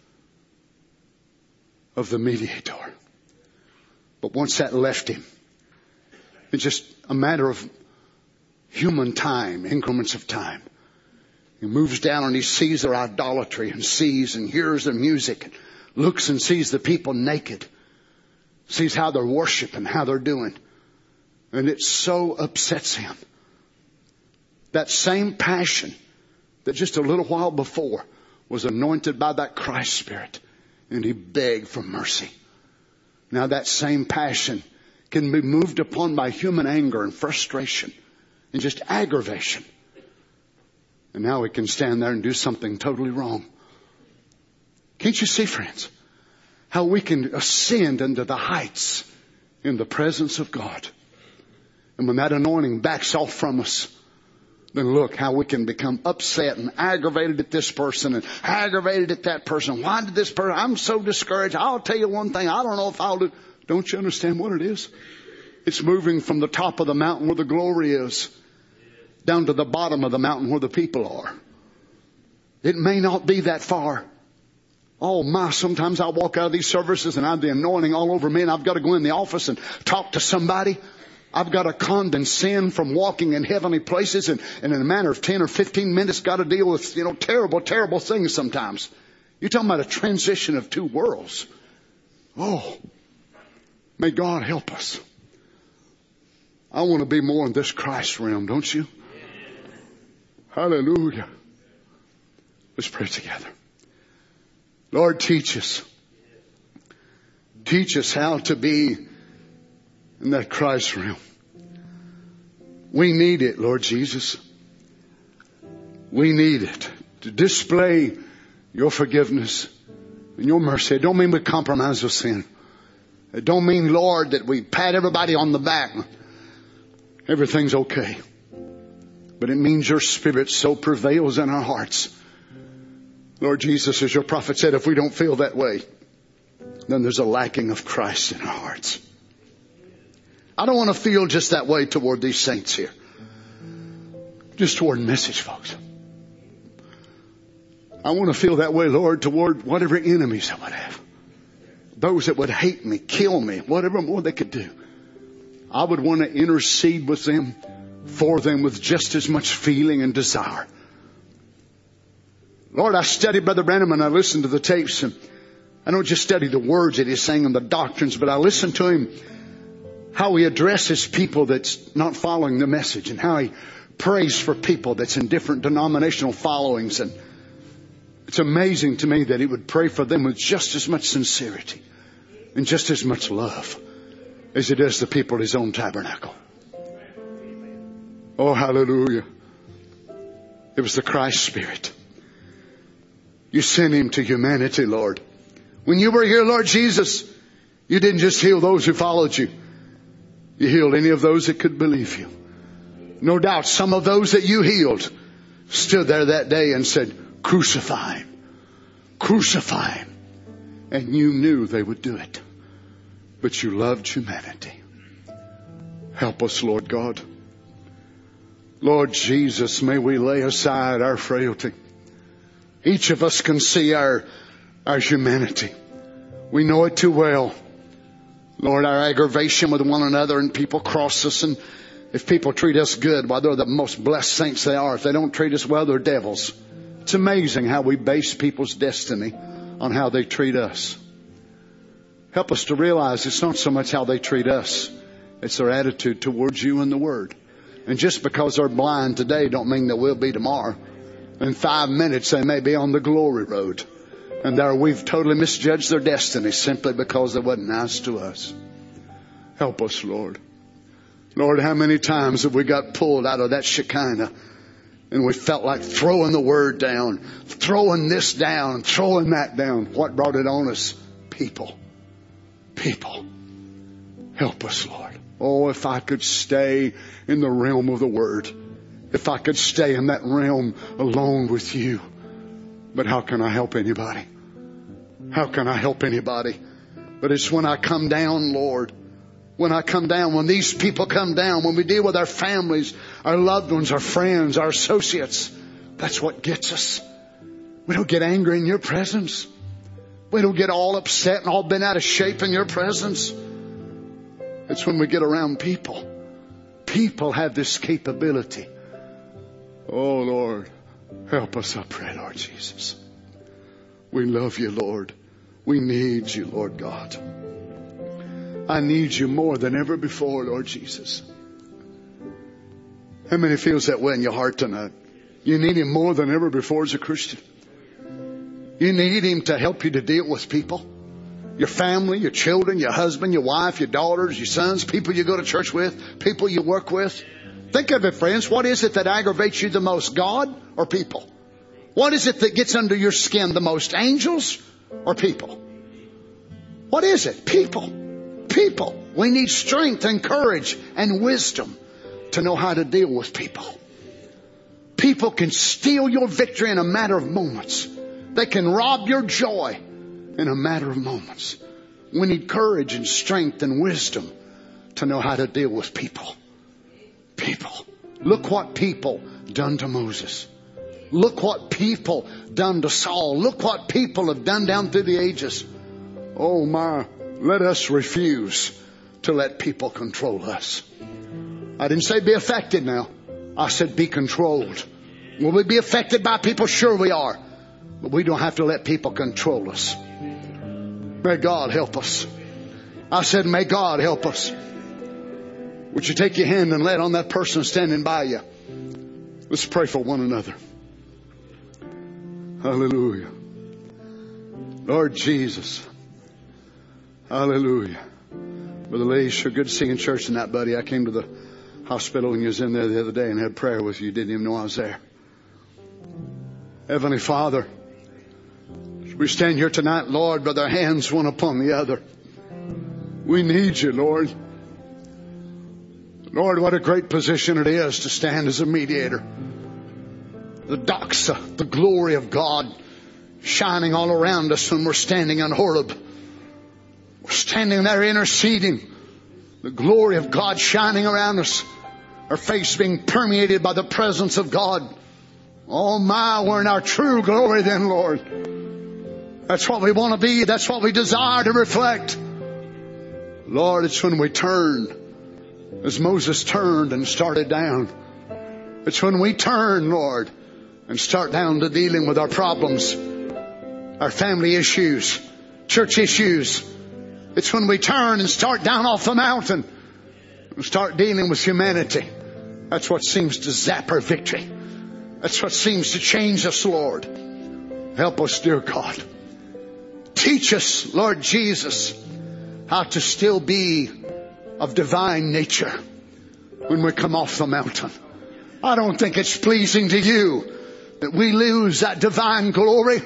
[SPEAKER 4] of the mediator. But once that left Him, it's just a matter of human time, increments of time. He moves down and He sees their idolatry and sees and hears their music, and looks and sees the people naked, sees how they're worshiping, how they're doing. And it so upsets Him. That same passion that just a little while before was anointed by that Christ Spirit, and He begged for mercy. Now that same passion can be moved upon by human anger and frustration and just aggravation. And now we can stand there and do something totally wrong. Can't you see, friends, how we can ascend into the heights in the presence of God? And when that anointing backs off from us, then look how we can become upset and aggravated at this person and aggravated at that person. Why did this person? I'm so discouraged. I'll tell you one thing. I don't know if I'll do. Don't you understand what it is? It's moving from the top of the mountain where the glory is down to the bottom of the mountain where the people are. It may not be that far. Oh my, sometimes I walk out of these services and I have the anointing all over me, and I've got to go in the office and talk to somebody. I've got to condescend from walking in heavenly places, and, and in a matter of ten or fifteen minutes got to deal with, you know, terrible, terrible things sometimes. You're talking about a transition of two worlds. Oh, may God help us. I want to be more in this Christ realm, don't you? Hallelujah. Let's pray together. Lord, teach us. Teach us how to be in that Christ realm. We need it, Lord Jesus. We need it to display your forgiveness and your mercy. It don't mean we compromise with sin. It don't mean, Lord, that we pat everybody on the back. Everything's okay. But it means your Spirit so prevails in our hearts. Lord Jesus, as your prophet said, if we don't feel that way, then there's a lacking of Christ in our hearts. I don't want to feel just that way toward these saints here. Just toward message folks. I want to feel that way, Lord, toward whatever enemies I would have. Those that would hate me, kill me, whatever more they could do. I would want to intercede with them, for them with just as much feeling and desire. Lord, I study Brother Branham and I listen to the tapes, and I don't just study the words that he's saying and the doctrines, but I listen to him, how he addresses people that's not following the message, and how he prays for people that's in different denominational followings. And it's amazing to me that he would pray for them with just as much sincerity and just as much love as he does the people of his own tabernacle. Oh, hallelujah. It was the Christ Spirit. You sent him to humanity, Lord. When you were here, Lord Jesus, you didn't just heal those who followed you. You healed any of those that could believe you. No doubt some of those that you healed stood there that day and said, crucify him. Crucify him. And you knew they would do it. But you loved humanity. Help us, Lord God. Lord Jesus, may we lay aside our frailty. Each of us can see our, our humanity. We know it too well. Lord, our aggravation with one another, and people cross us, and if people treat us good, why, they're the most blessed saints they are. If they don't treat us well, they're devils. It's amazing how we base people's destiny on how they treat us. Help us to realize it's not so much how they treat us. It's their attitude towards you and the Word. And just because they're blind today don't mean that we'll be tomorrow. In five minutes they may be on the glory road. And there we've totally misjudged their destiny simply because they wasn't nice to us. Help us, Lord. Lord, how many times have we got pulled out of that Shekinah and we felt like throwing the Word down, throwing this down, throwing that down. What brought it on us? People. People. Help us, Lord. Oh, if I could stay in the realm of the Word. If I could stay in that realm alone with you. But how can I help anybody? How can I help anybody? But it's when I come down, Lord. When I come down, when these people come down, when we deal with our families, our loved ones, our friends, our associates, that's what gets us. We don't get angry in your presence. We don't get all upset and all bent out of shape in your presence. It's when we get around people. People have this capability. Oh, Lord, help us, I pray, Lord Jesus. We love you, Lord. We need you, Lord God. I need you more than ever before, Lord Jesus. How many feels that way in your heart tonight? You need him more than ever before as a Christian. You need him to help you to deal with people. Your family, your children, your husband, your wife, your daughters, your sons, people you go to church with, people you work with. Think of it, friends. What is it that aggravates you the most? God or people? What is it that gets under your skin the most? Angels or people? What is it? People. People. We need strength and courage and wisdom to know how to deal with people. People can steal your victory in a matter of moments. They can rob your joy in a matter of moments. We need courage and strength and wisdom to know how to deal with people. People. Look what people done to Moses. Look what people done to Saul. Look what people have done down through the ages. Oh my, let us refuse to let people control us. I didn't say be affected now. I said be controlled. Will we be affected by people? Sure we are. But we don't have to let people control us. May God help us. I said, may God help us. Would you take your hand and lay it on that person standing by you? Let's pray for one another. Hallelujah. Lord Jesus. Hallelujah. Brother Lee, sure good to see you in church tonight, buddy. I came to the hospital and you was in there the other day and had prayer with you. You didn't even know I was there. Heavenly Father, as we stand here tonight, Lord, with our hands one upon the other, we need you, Lord. Lord, what a great position it is to stand as a mediator. The doxa, the glory of God, shining all around us when we're standing on Horeb. We're standing there interceding. The glory of God shining around us. Our face being permeated by the presence of God. Oh my, we're in our true glory then, Lord. That's what we want to be. That's what we desire to reflect. Lord, it's when we turn, as Moses turned and started down. It's when we turn, Lord, and start down to dealing with our problems, our family issues, church issues. It's when we turn and start down off the mountain and start dealing with humanity. That's what seems to zap our victory. That's what seems to change us, Lord. Help us, dear God. Teach us, Lord Jesus, how to still be of divine nature when we come off the mountain. I don't think it's pleasing to you that we lose that divine glory.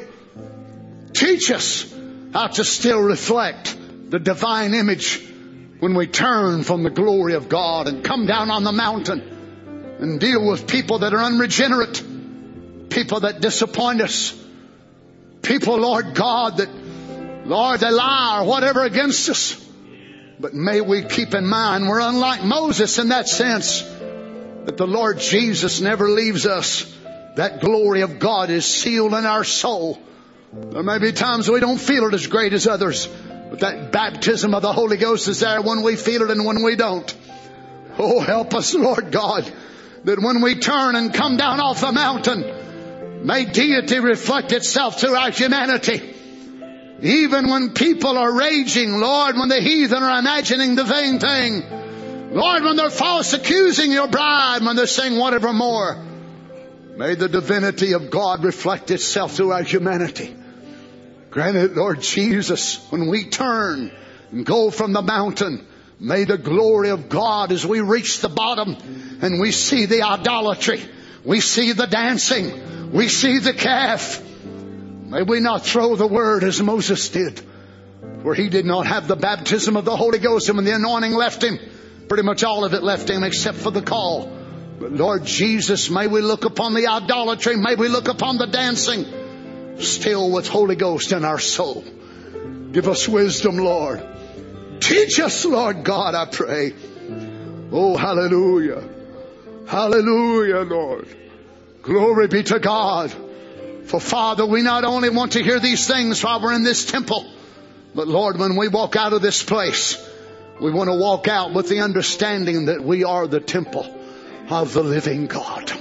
[SPEAKER 4] Teach us how to still reflect the divine image when we turn from the glory of God and come down on the mountain and deal with people that are unregenerate, people that disappoint us, people, Lord God, that, Lord, they lie or whatever against us. But may we keep in mind we're unlike Moses in that sense, that the Lord Jesus never leaves us. That glory of God is sealed in our soul. There may be times we don't feel it as great as others, but that baptism of the Holy Ghost is there when we feel it and when we don't. Oh, help us, Lord God, that when we turn and come down off the mountain, may deity reflect itself through our humanity. Even when people are raging, Lord, when the heathen are imagining the vain thing, Lord, when they're false accusing your bride, when they're saying whatever more, may the divinity of God reflect itself through our humanity. Grant it, Lord Jesus, when we turn and go from the mountain, may the glory of God as we reach the bottom and we see the idolatry, we see the dancing, we see the calf. May we not throw the word as Moses did, for he did not have the baptism of the Holy Ghost, and when the anointing left him, pretty much all of it left him except for the call. But Lord Jesus, may we look upon the idolatry, may we look upon the dancing, still with Holy Ghost in our soul. Give us wisdom, Lord. Teach us, Lord God, I pray. Oh, hallelujah. Hallelujah, Lord. Glory be to God. For Father, we not only want to hear these things while we're in this temple, but Lord, when we walk out of this place, we want to walk out with the understanding that we are the temple of the living God.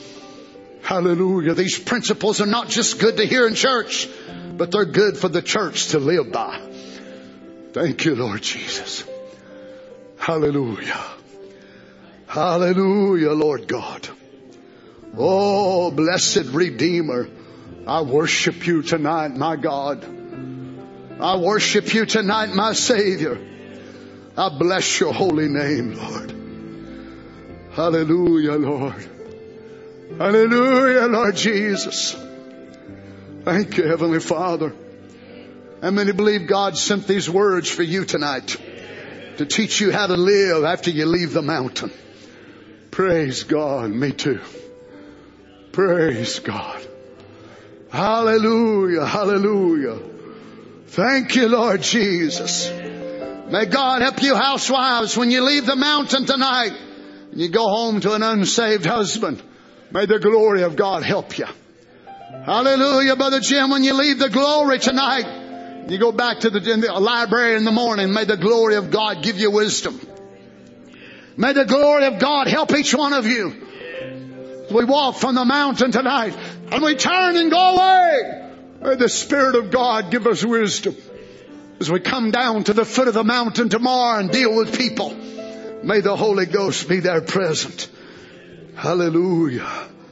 [SPEAKER 4] Hallelujah. These principles are not just good to hear in church, but they're good for the church to live by. Thank you, Lord Jesus. Hallelujah. Hallelujah, Lord God. Oh, blessed Redeemer, I worship you tonight, my God. I worship you tonight, my Savior. I bless your holy name, Lord. Hallelujah, Lord. Hallelujah, Lord Jesus. Thank you, Heavenly Father. How many believe God sent these words for you tonight to teach you how to live after you leave the mountain? Praise God. Me too. Praise God. Hallelujah. Hallelujah. Thank you, Lord Jesus. May God help you housewives when you leave the mountain tonight and you go home to an unsaved husband. May the glory of God help you. Hallelujah, Brother Jim. When you leave the glory tonight, you go back to the, in the library in the morning. May the glory of God give you wisdom. May the glory of God help each one of you. As we walk from the mountain tonight and we turn and go away, may the Spirit of God give us wisdom. As we come down to the foot of the mountain tomorrow and deal with people, may the Holy Ghost be there present. Hallelujah.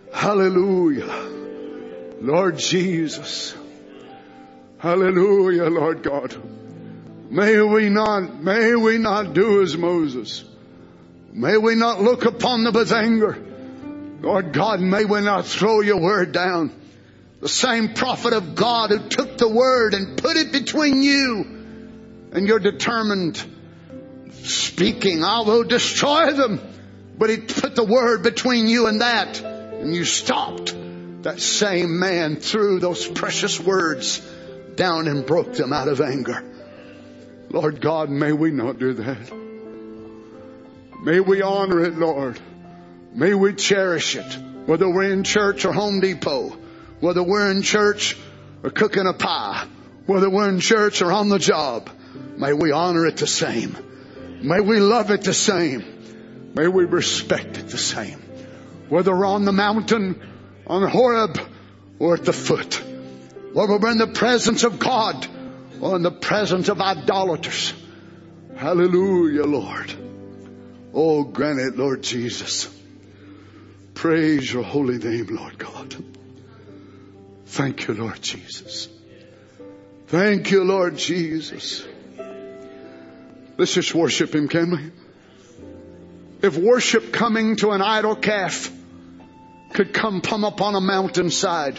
[SPEAKER 3] Hallelujah. Lord Jesus. Hallelujah, Lord God. May we not, may we not do as Moses. May we not look upon them with anger. Lord God, may we not throw your word down. The same prophet of God who took the word and put it between you and you're determined, speaking, I will destroy them. But he put the word between you and that, and you stopped. That same man threw those precious words down and broke them out of anger. Lord God, may we not do that. May we honor it, Lord. May we cherish it. Whether we're in church or Home Depot, whether we're in church or cooking a pie, whether we're in church or on the job, may we honor it the same. May we love it the same. May we respect it the same. Whether we're on the mountain, on Horeb, or at the foot. Whether we're in the presence of God or in the presence of idolaters. Hallelujah, Lord. Oh, grant it, Lord Jesus. Praise your holy name, Lord God. Thank you, Lord Jesus. Thank you, Lord Jesus. Let's just worship Him, can we? If worship coming to an idol calf could come from up on a mountainside.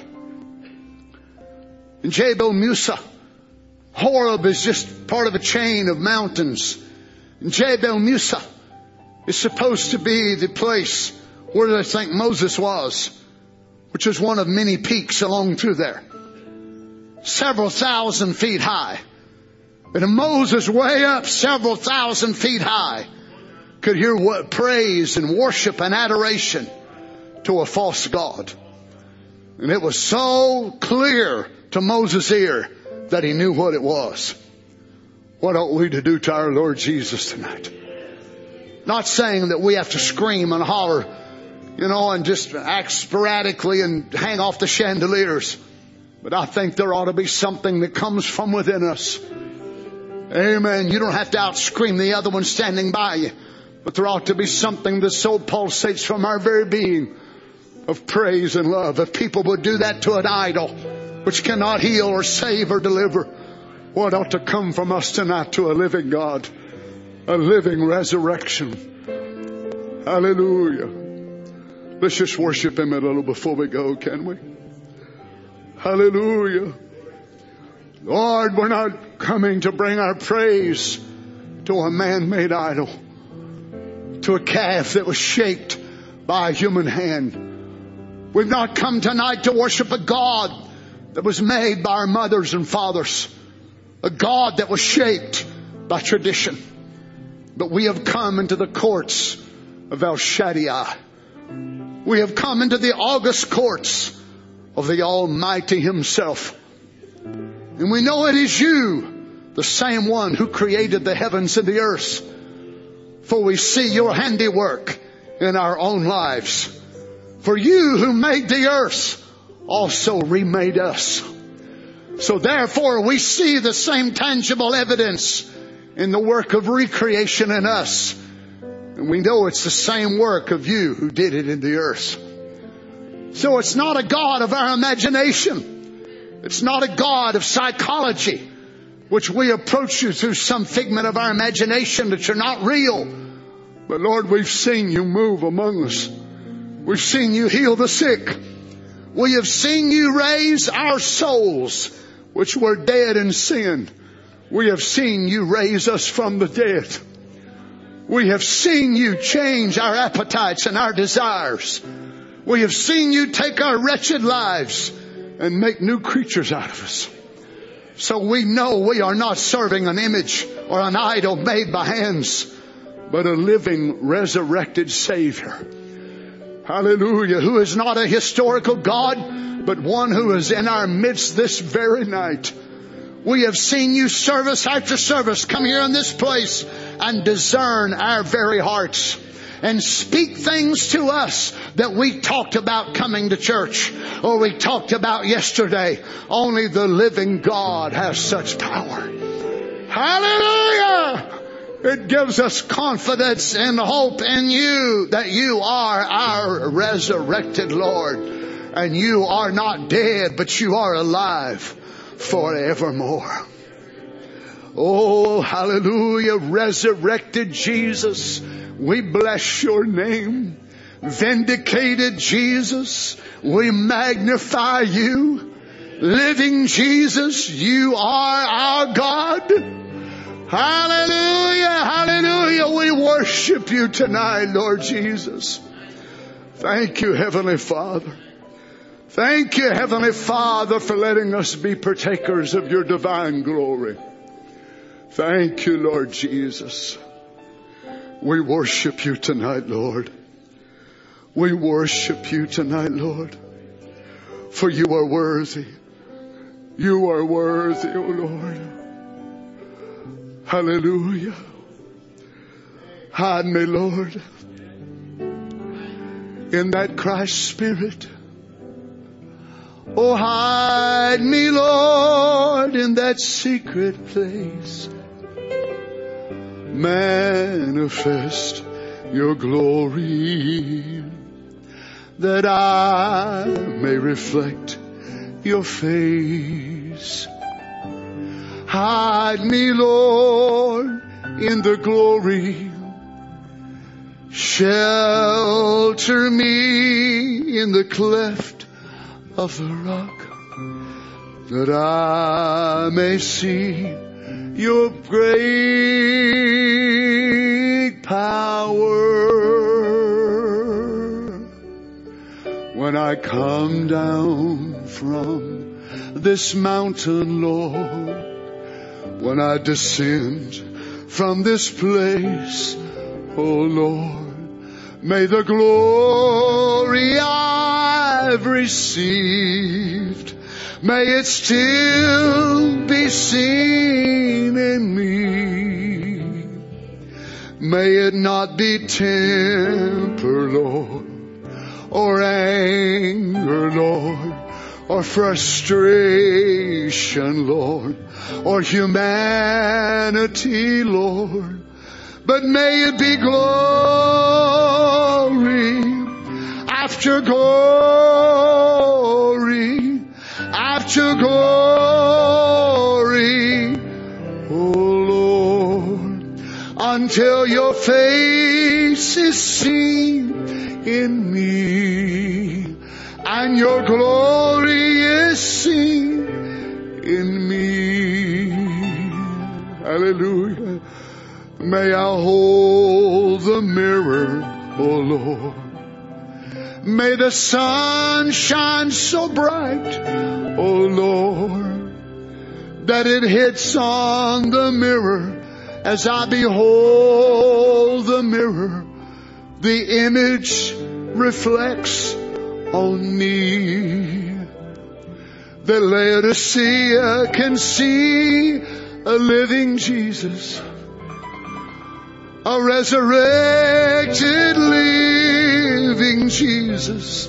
[SPEAKER 3] In Jabal Musa, Horeb is just part of a chain of mountains. And Jabal Musa is supposed to be the place where they think Moses was, which is one of many peaks along through there. Several thousand feet high. And Moses, way up several thousand feet high, could hear what praise and worship and adoration to a false god. And it was so clear to Moses' ear that he knew what it was. What ought we to do to our Lord Jesus tonight? Not saying that we have to scream and holler, you know, and just act sporadically and hang off the chandeliers. But I think there ought to be something that comes from within us. Amen. You don't have to outscream the other one standing by you. But there ought to be something that so pulsates from our very being of praise and love. If people would do that to an idol which cannot heal or save or deliver, what ought to come from us tonight to a living God, a living resurrection. Hallelujah. Let's just worship Him a little before we go, can we? Hallelujah. Lord, we're not coming to bring our praise to a man-made idol, to a calf that was shaped by a human hand. We've not come tonight to worship a God that was made by our mothers and fathers, a God that was shaped by tradition. But we have come into the courts of El Shaddai. We have come into the august courts of the Almighty Himself. And we know it is you, the same one who created the heavens and the earth. For we see your handiwork in our own lives. For you who made the earth also remade us. So therefore we see the same tangible evidence in the work of recreation in us. And we know it's the same work of you who did it in the earth. So it's not a God of our imagination. It's not a God of psychology, which we approach you through some figment of our imagination that you're not real. But Lord, we've seen you move among us. We've seen you heal the sick. We have seen you raise our souls, which were dead in sin. We have seen you raise us from the dead. We have seen you change our appetites and our desires. We have seen you take our wretched lives and make new creatures out of us. So we know we are not serving an image or an idol made by hands, but a living, resurrected Savior. Hallelujah. Who is not a historical God, but one who is in our midst this very night. We have seen you service after service come here in this place and discern our very hearts and speak things to us that we talked about coming to church or we talked about yesterday. Only the living God has such power. Hallelujah!
[SPEAKER 4] It gives us confidence and hope in you that you are our resurrected Lord. And you are not dead, but you are alive forevermore. Oh, hallelujah. Resurrected Jesus, we bless your name. Vindicated Jesus, we magnify you. Living Jesus, you are our God. Hallelujah, hallelujah. We worship you tonight, Lord Jesus. Thank you, Heavenly Father. Thank you, Heavenly Father, for letting us be partakers of your divine glory. Thank you, Lord Jesus. We worship you tonight, Lord. We worship you tonight, Lord. For you are worthy. You are worthy, O Lord. Hallelujah. Hide me, Lord, in that Christ Spirit. Oh, hide me, Lord, in that secret place. Manifest your glory, that I may reflect your face. Hide me, Lord, in the glory. Shelter me in the cleft of the rock, that I may see your great power. When I come down from this mountain, Lord, when I descend from this place, oh Lord, may the glory I've received, may it still be seen in me. May it not be temper, Lord, or anger, Lord, or frustration, Lord, or humanity, Lord, but may it be glory after glory after glory, oh Lord, until your face is seen in me and your glory is seen in me. Hallelujah. May I hold the mirror, oh Lord. May the sun shine so bright, oh Lord, that it hits on the mirror as I behold the mirror. The image reflects on me. The Laodicea can see a living Jesus, a resurrected living Jesus.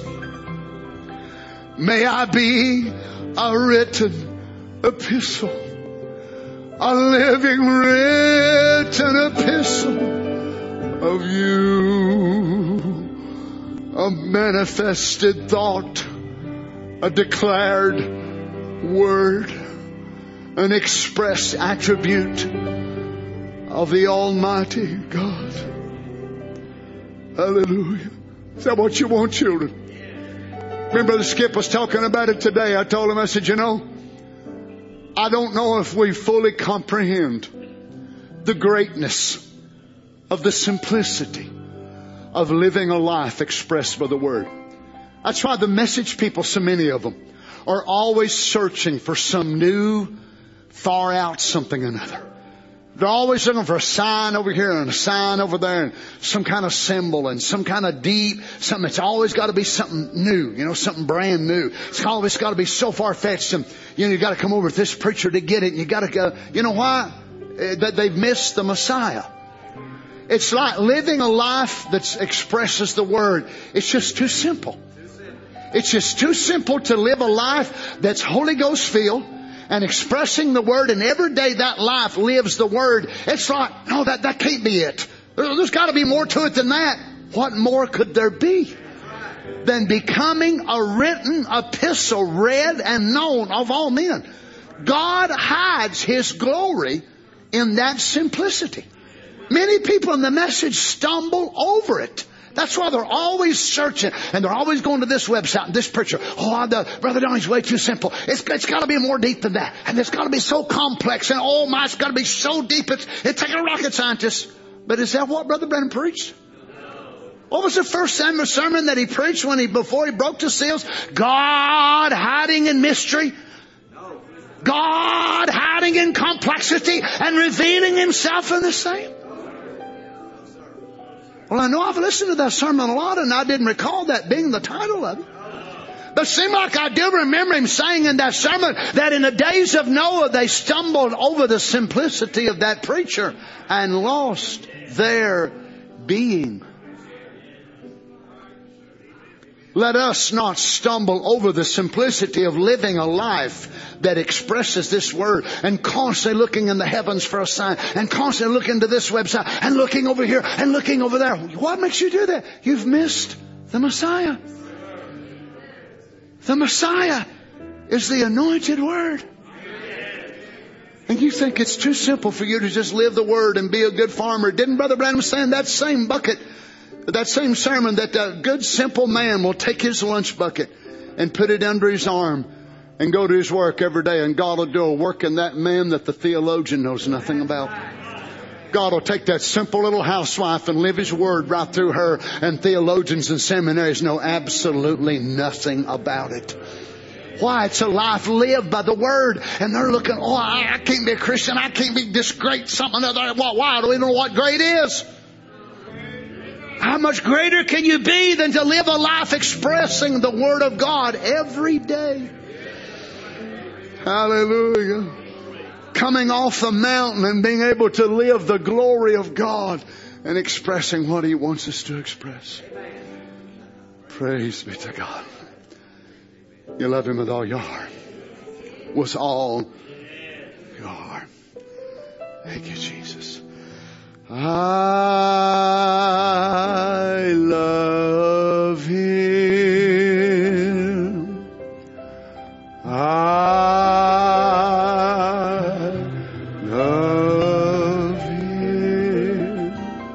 [SPEAKER 4] May I be a written epistle, a living written epistle of you, a manifested thought, a declared word, an express attribute of the Almighty God. Hallelujah. Is that what you want, children? Remember, Brother Skip was talking about it today. I told him, I said, you know, I don't know if we fully comprehend the greatness of the simplicity of living a life expressed by the Word. That's why the message people, so many of them, are always searching for some new, far out something or another. They're always looking for a sign over here and a sign over there and some kind of symbol and some kind of deep, something that's always got to be something new, you know, something brand new. It's always got to be so far-fetched and, you know, you got to come over with this preacher to get it and you got to go, you know why? That they've missed the Messiah. It's like living a life that expresses the Word. It's just too simple. It's just too simple to live a life that's Holy Ghost filled and expressing the Word, and every day that life lives the Word, it's like, no, that, that can't be it. There, there's got to be more to it than that. What more could there be than becoming a written epistle read and known of all men? God hides His glory in that simplicity. Many people in the message stumble over it. That's why they're always searching, and they're always going to this website and this preacher. Oh, the, Brother Donnie's way too simple. It's, it's got to be more deep than that. And it's got to be so complex. And oh my, it's got to be so deep. It's, it's taking a rocket scientist. But is that what Brother Branham preached? What was the first sermon that he preached when he, before he broke the seals? God hiding in mystery. God hiding in complexity and revealing Himself in the same. Well, I know I've listened to that sermon a lot, and I didn't recall that being the title of it. But it seemed like I do remember him saying in that sermon that in the days of Noah they stumbled over the simplicity of that preacher and lost their being. Let us not stumble over the simplicity of living a life that expresses this Word, and constantly looking in the heavens for a sign, and constantly looking to this website and looking over here and looking over there. What makes you do that? You've missed the Messiah. The Messiah is the anointed Word. And you think it's too simple for you to just live the Word and be a good farmer. Didn't Brother Branham say in that same bucket, that same sermon, that a good simple man will take his lunch bucket and put it under his arm and go to his work every day, and God will do a work in that man that the theologian knows nothing about. God will take that simple little housewife and live His Word right through her, and theologians and seminaries know absolutely nothing about it. Why? It's a life lived by the Word. And they're looking, oh, I, I can't be a Christian. I can't be this great something other. Why? Why? Do we know what great is? How much greater can you be than to live a life expressing the Word of God every day? Hallelujah. Coming off the mountain and being able to live the glory of God and expressing what He wants us to express. Praise be to God. You love Him with all your heart. With all your heart. Thank you, Jesus. I love Him. I love Him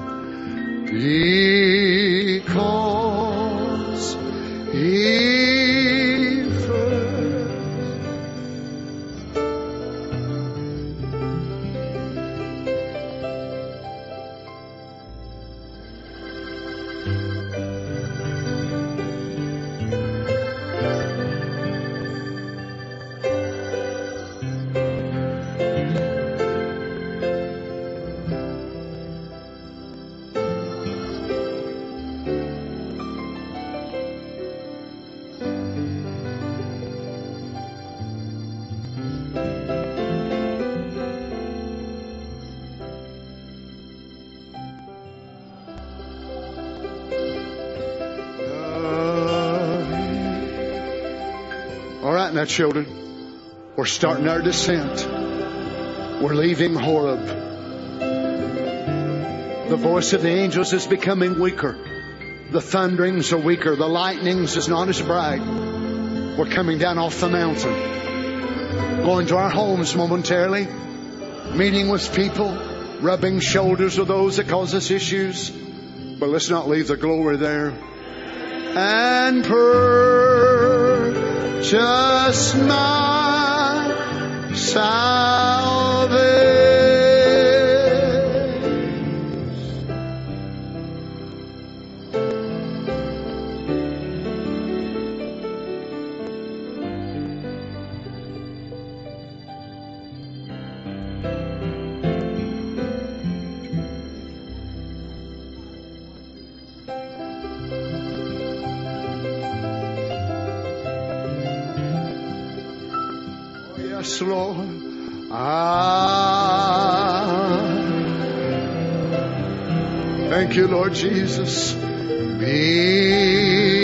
[SPEAKER 4] because He first. Now, children, we're starting our descent. We're leaving Horeb. The voice of the angels is becoming weaker. The thunderings are weaker. The lightnings is not as bright. We're coming down off the mountain, going to our homes momentarily, meeting with people, rubbing shoulders with those that cause us issues. But let's not leave the glory there. And purchase my salvation. Yes, Lord. Ah, thank you, Lord Jesus.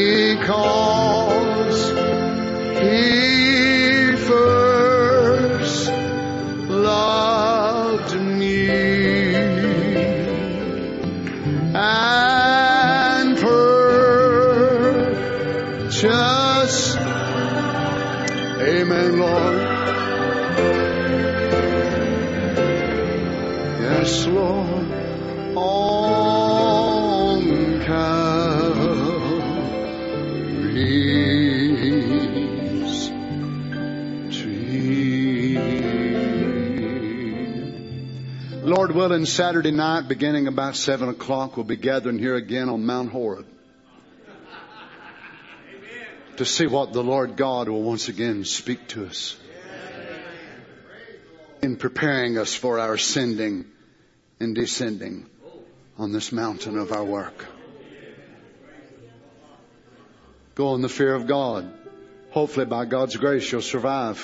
[SPEAKER 4] Because He first Amen, Lord. Yes, Lord. On Calvary's tree. Lord willing, Saturday night, beginning about seven o'clock, we'll be gathering here again on Mount Horeb to see what the Lord God will once again speak to us in preparing us for our ascending and descending on this mountain of our work. Go in the fear of God. Hopefully by God's grace you'll survive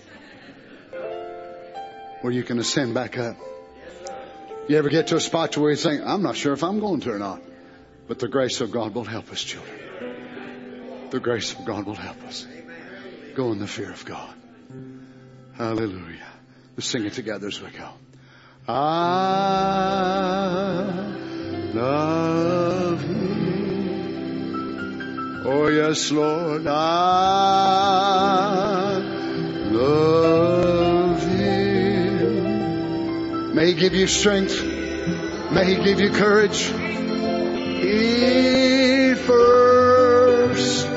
[SPEAKER 4] where you can ascend back up. You ever get to a spot where you think, I'm not sure if I'm going to or not. But the grace of God will help us, children. The grace of God will help us. Go in the fear of God. Hallelujah. Let's sing it together as we go. I love you. Oh yes, Lord. I love you. May He give you strength. May He give you courage. He first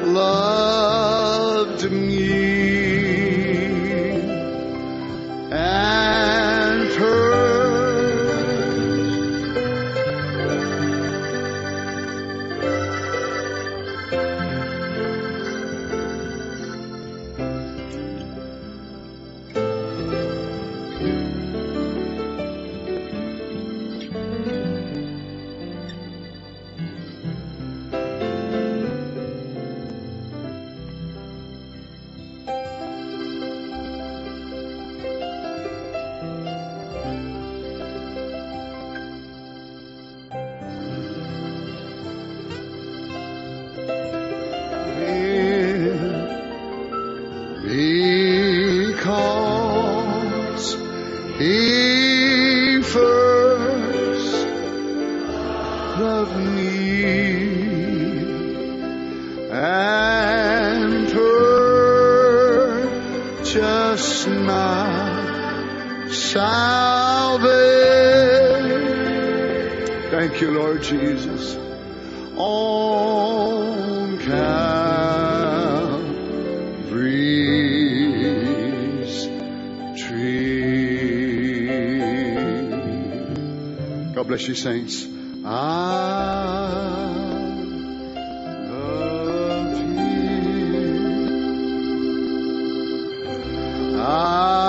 [SPEAKER 4] loved me and because He first loved me and purchased my salvation. Thank you, Lord Jesus. On Calvary's tree. God bless you, saints. I love you. I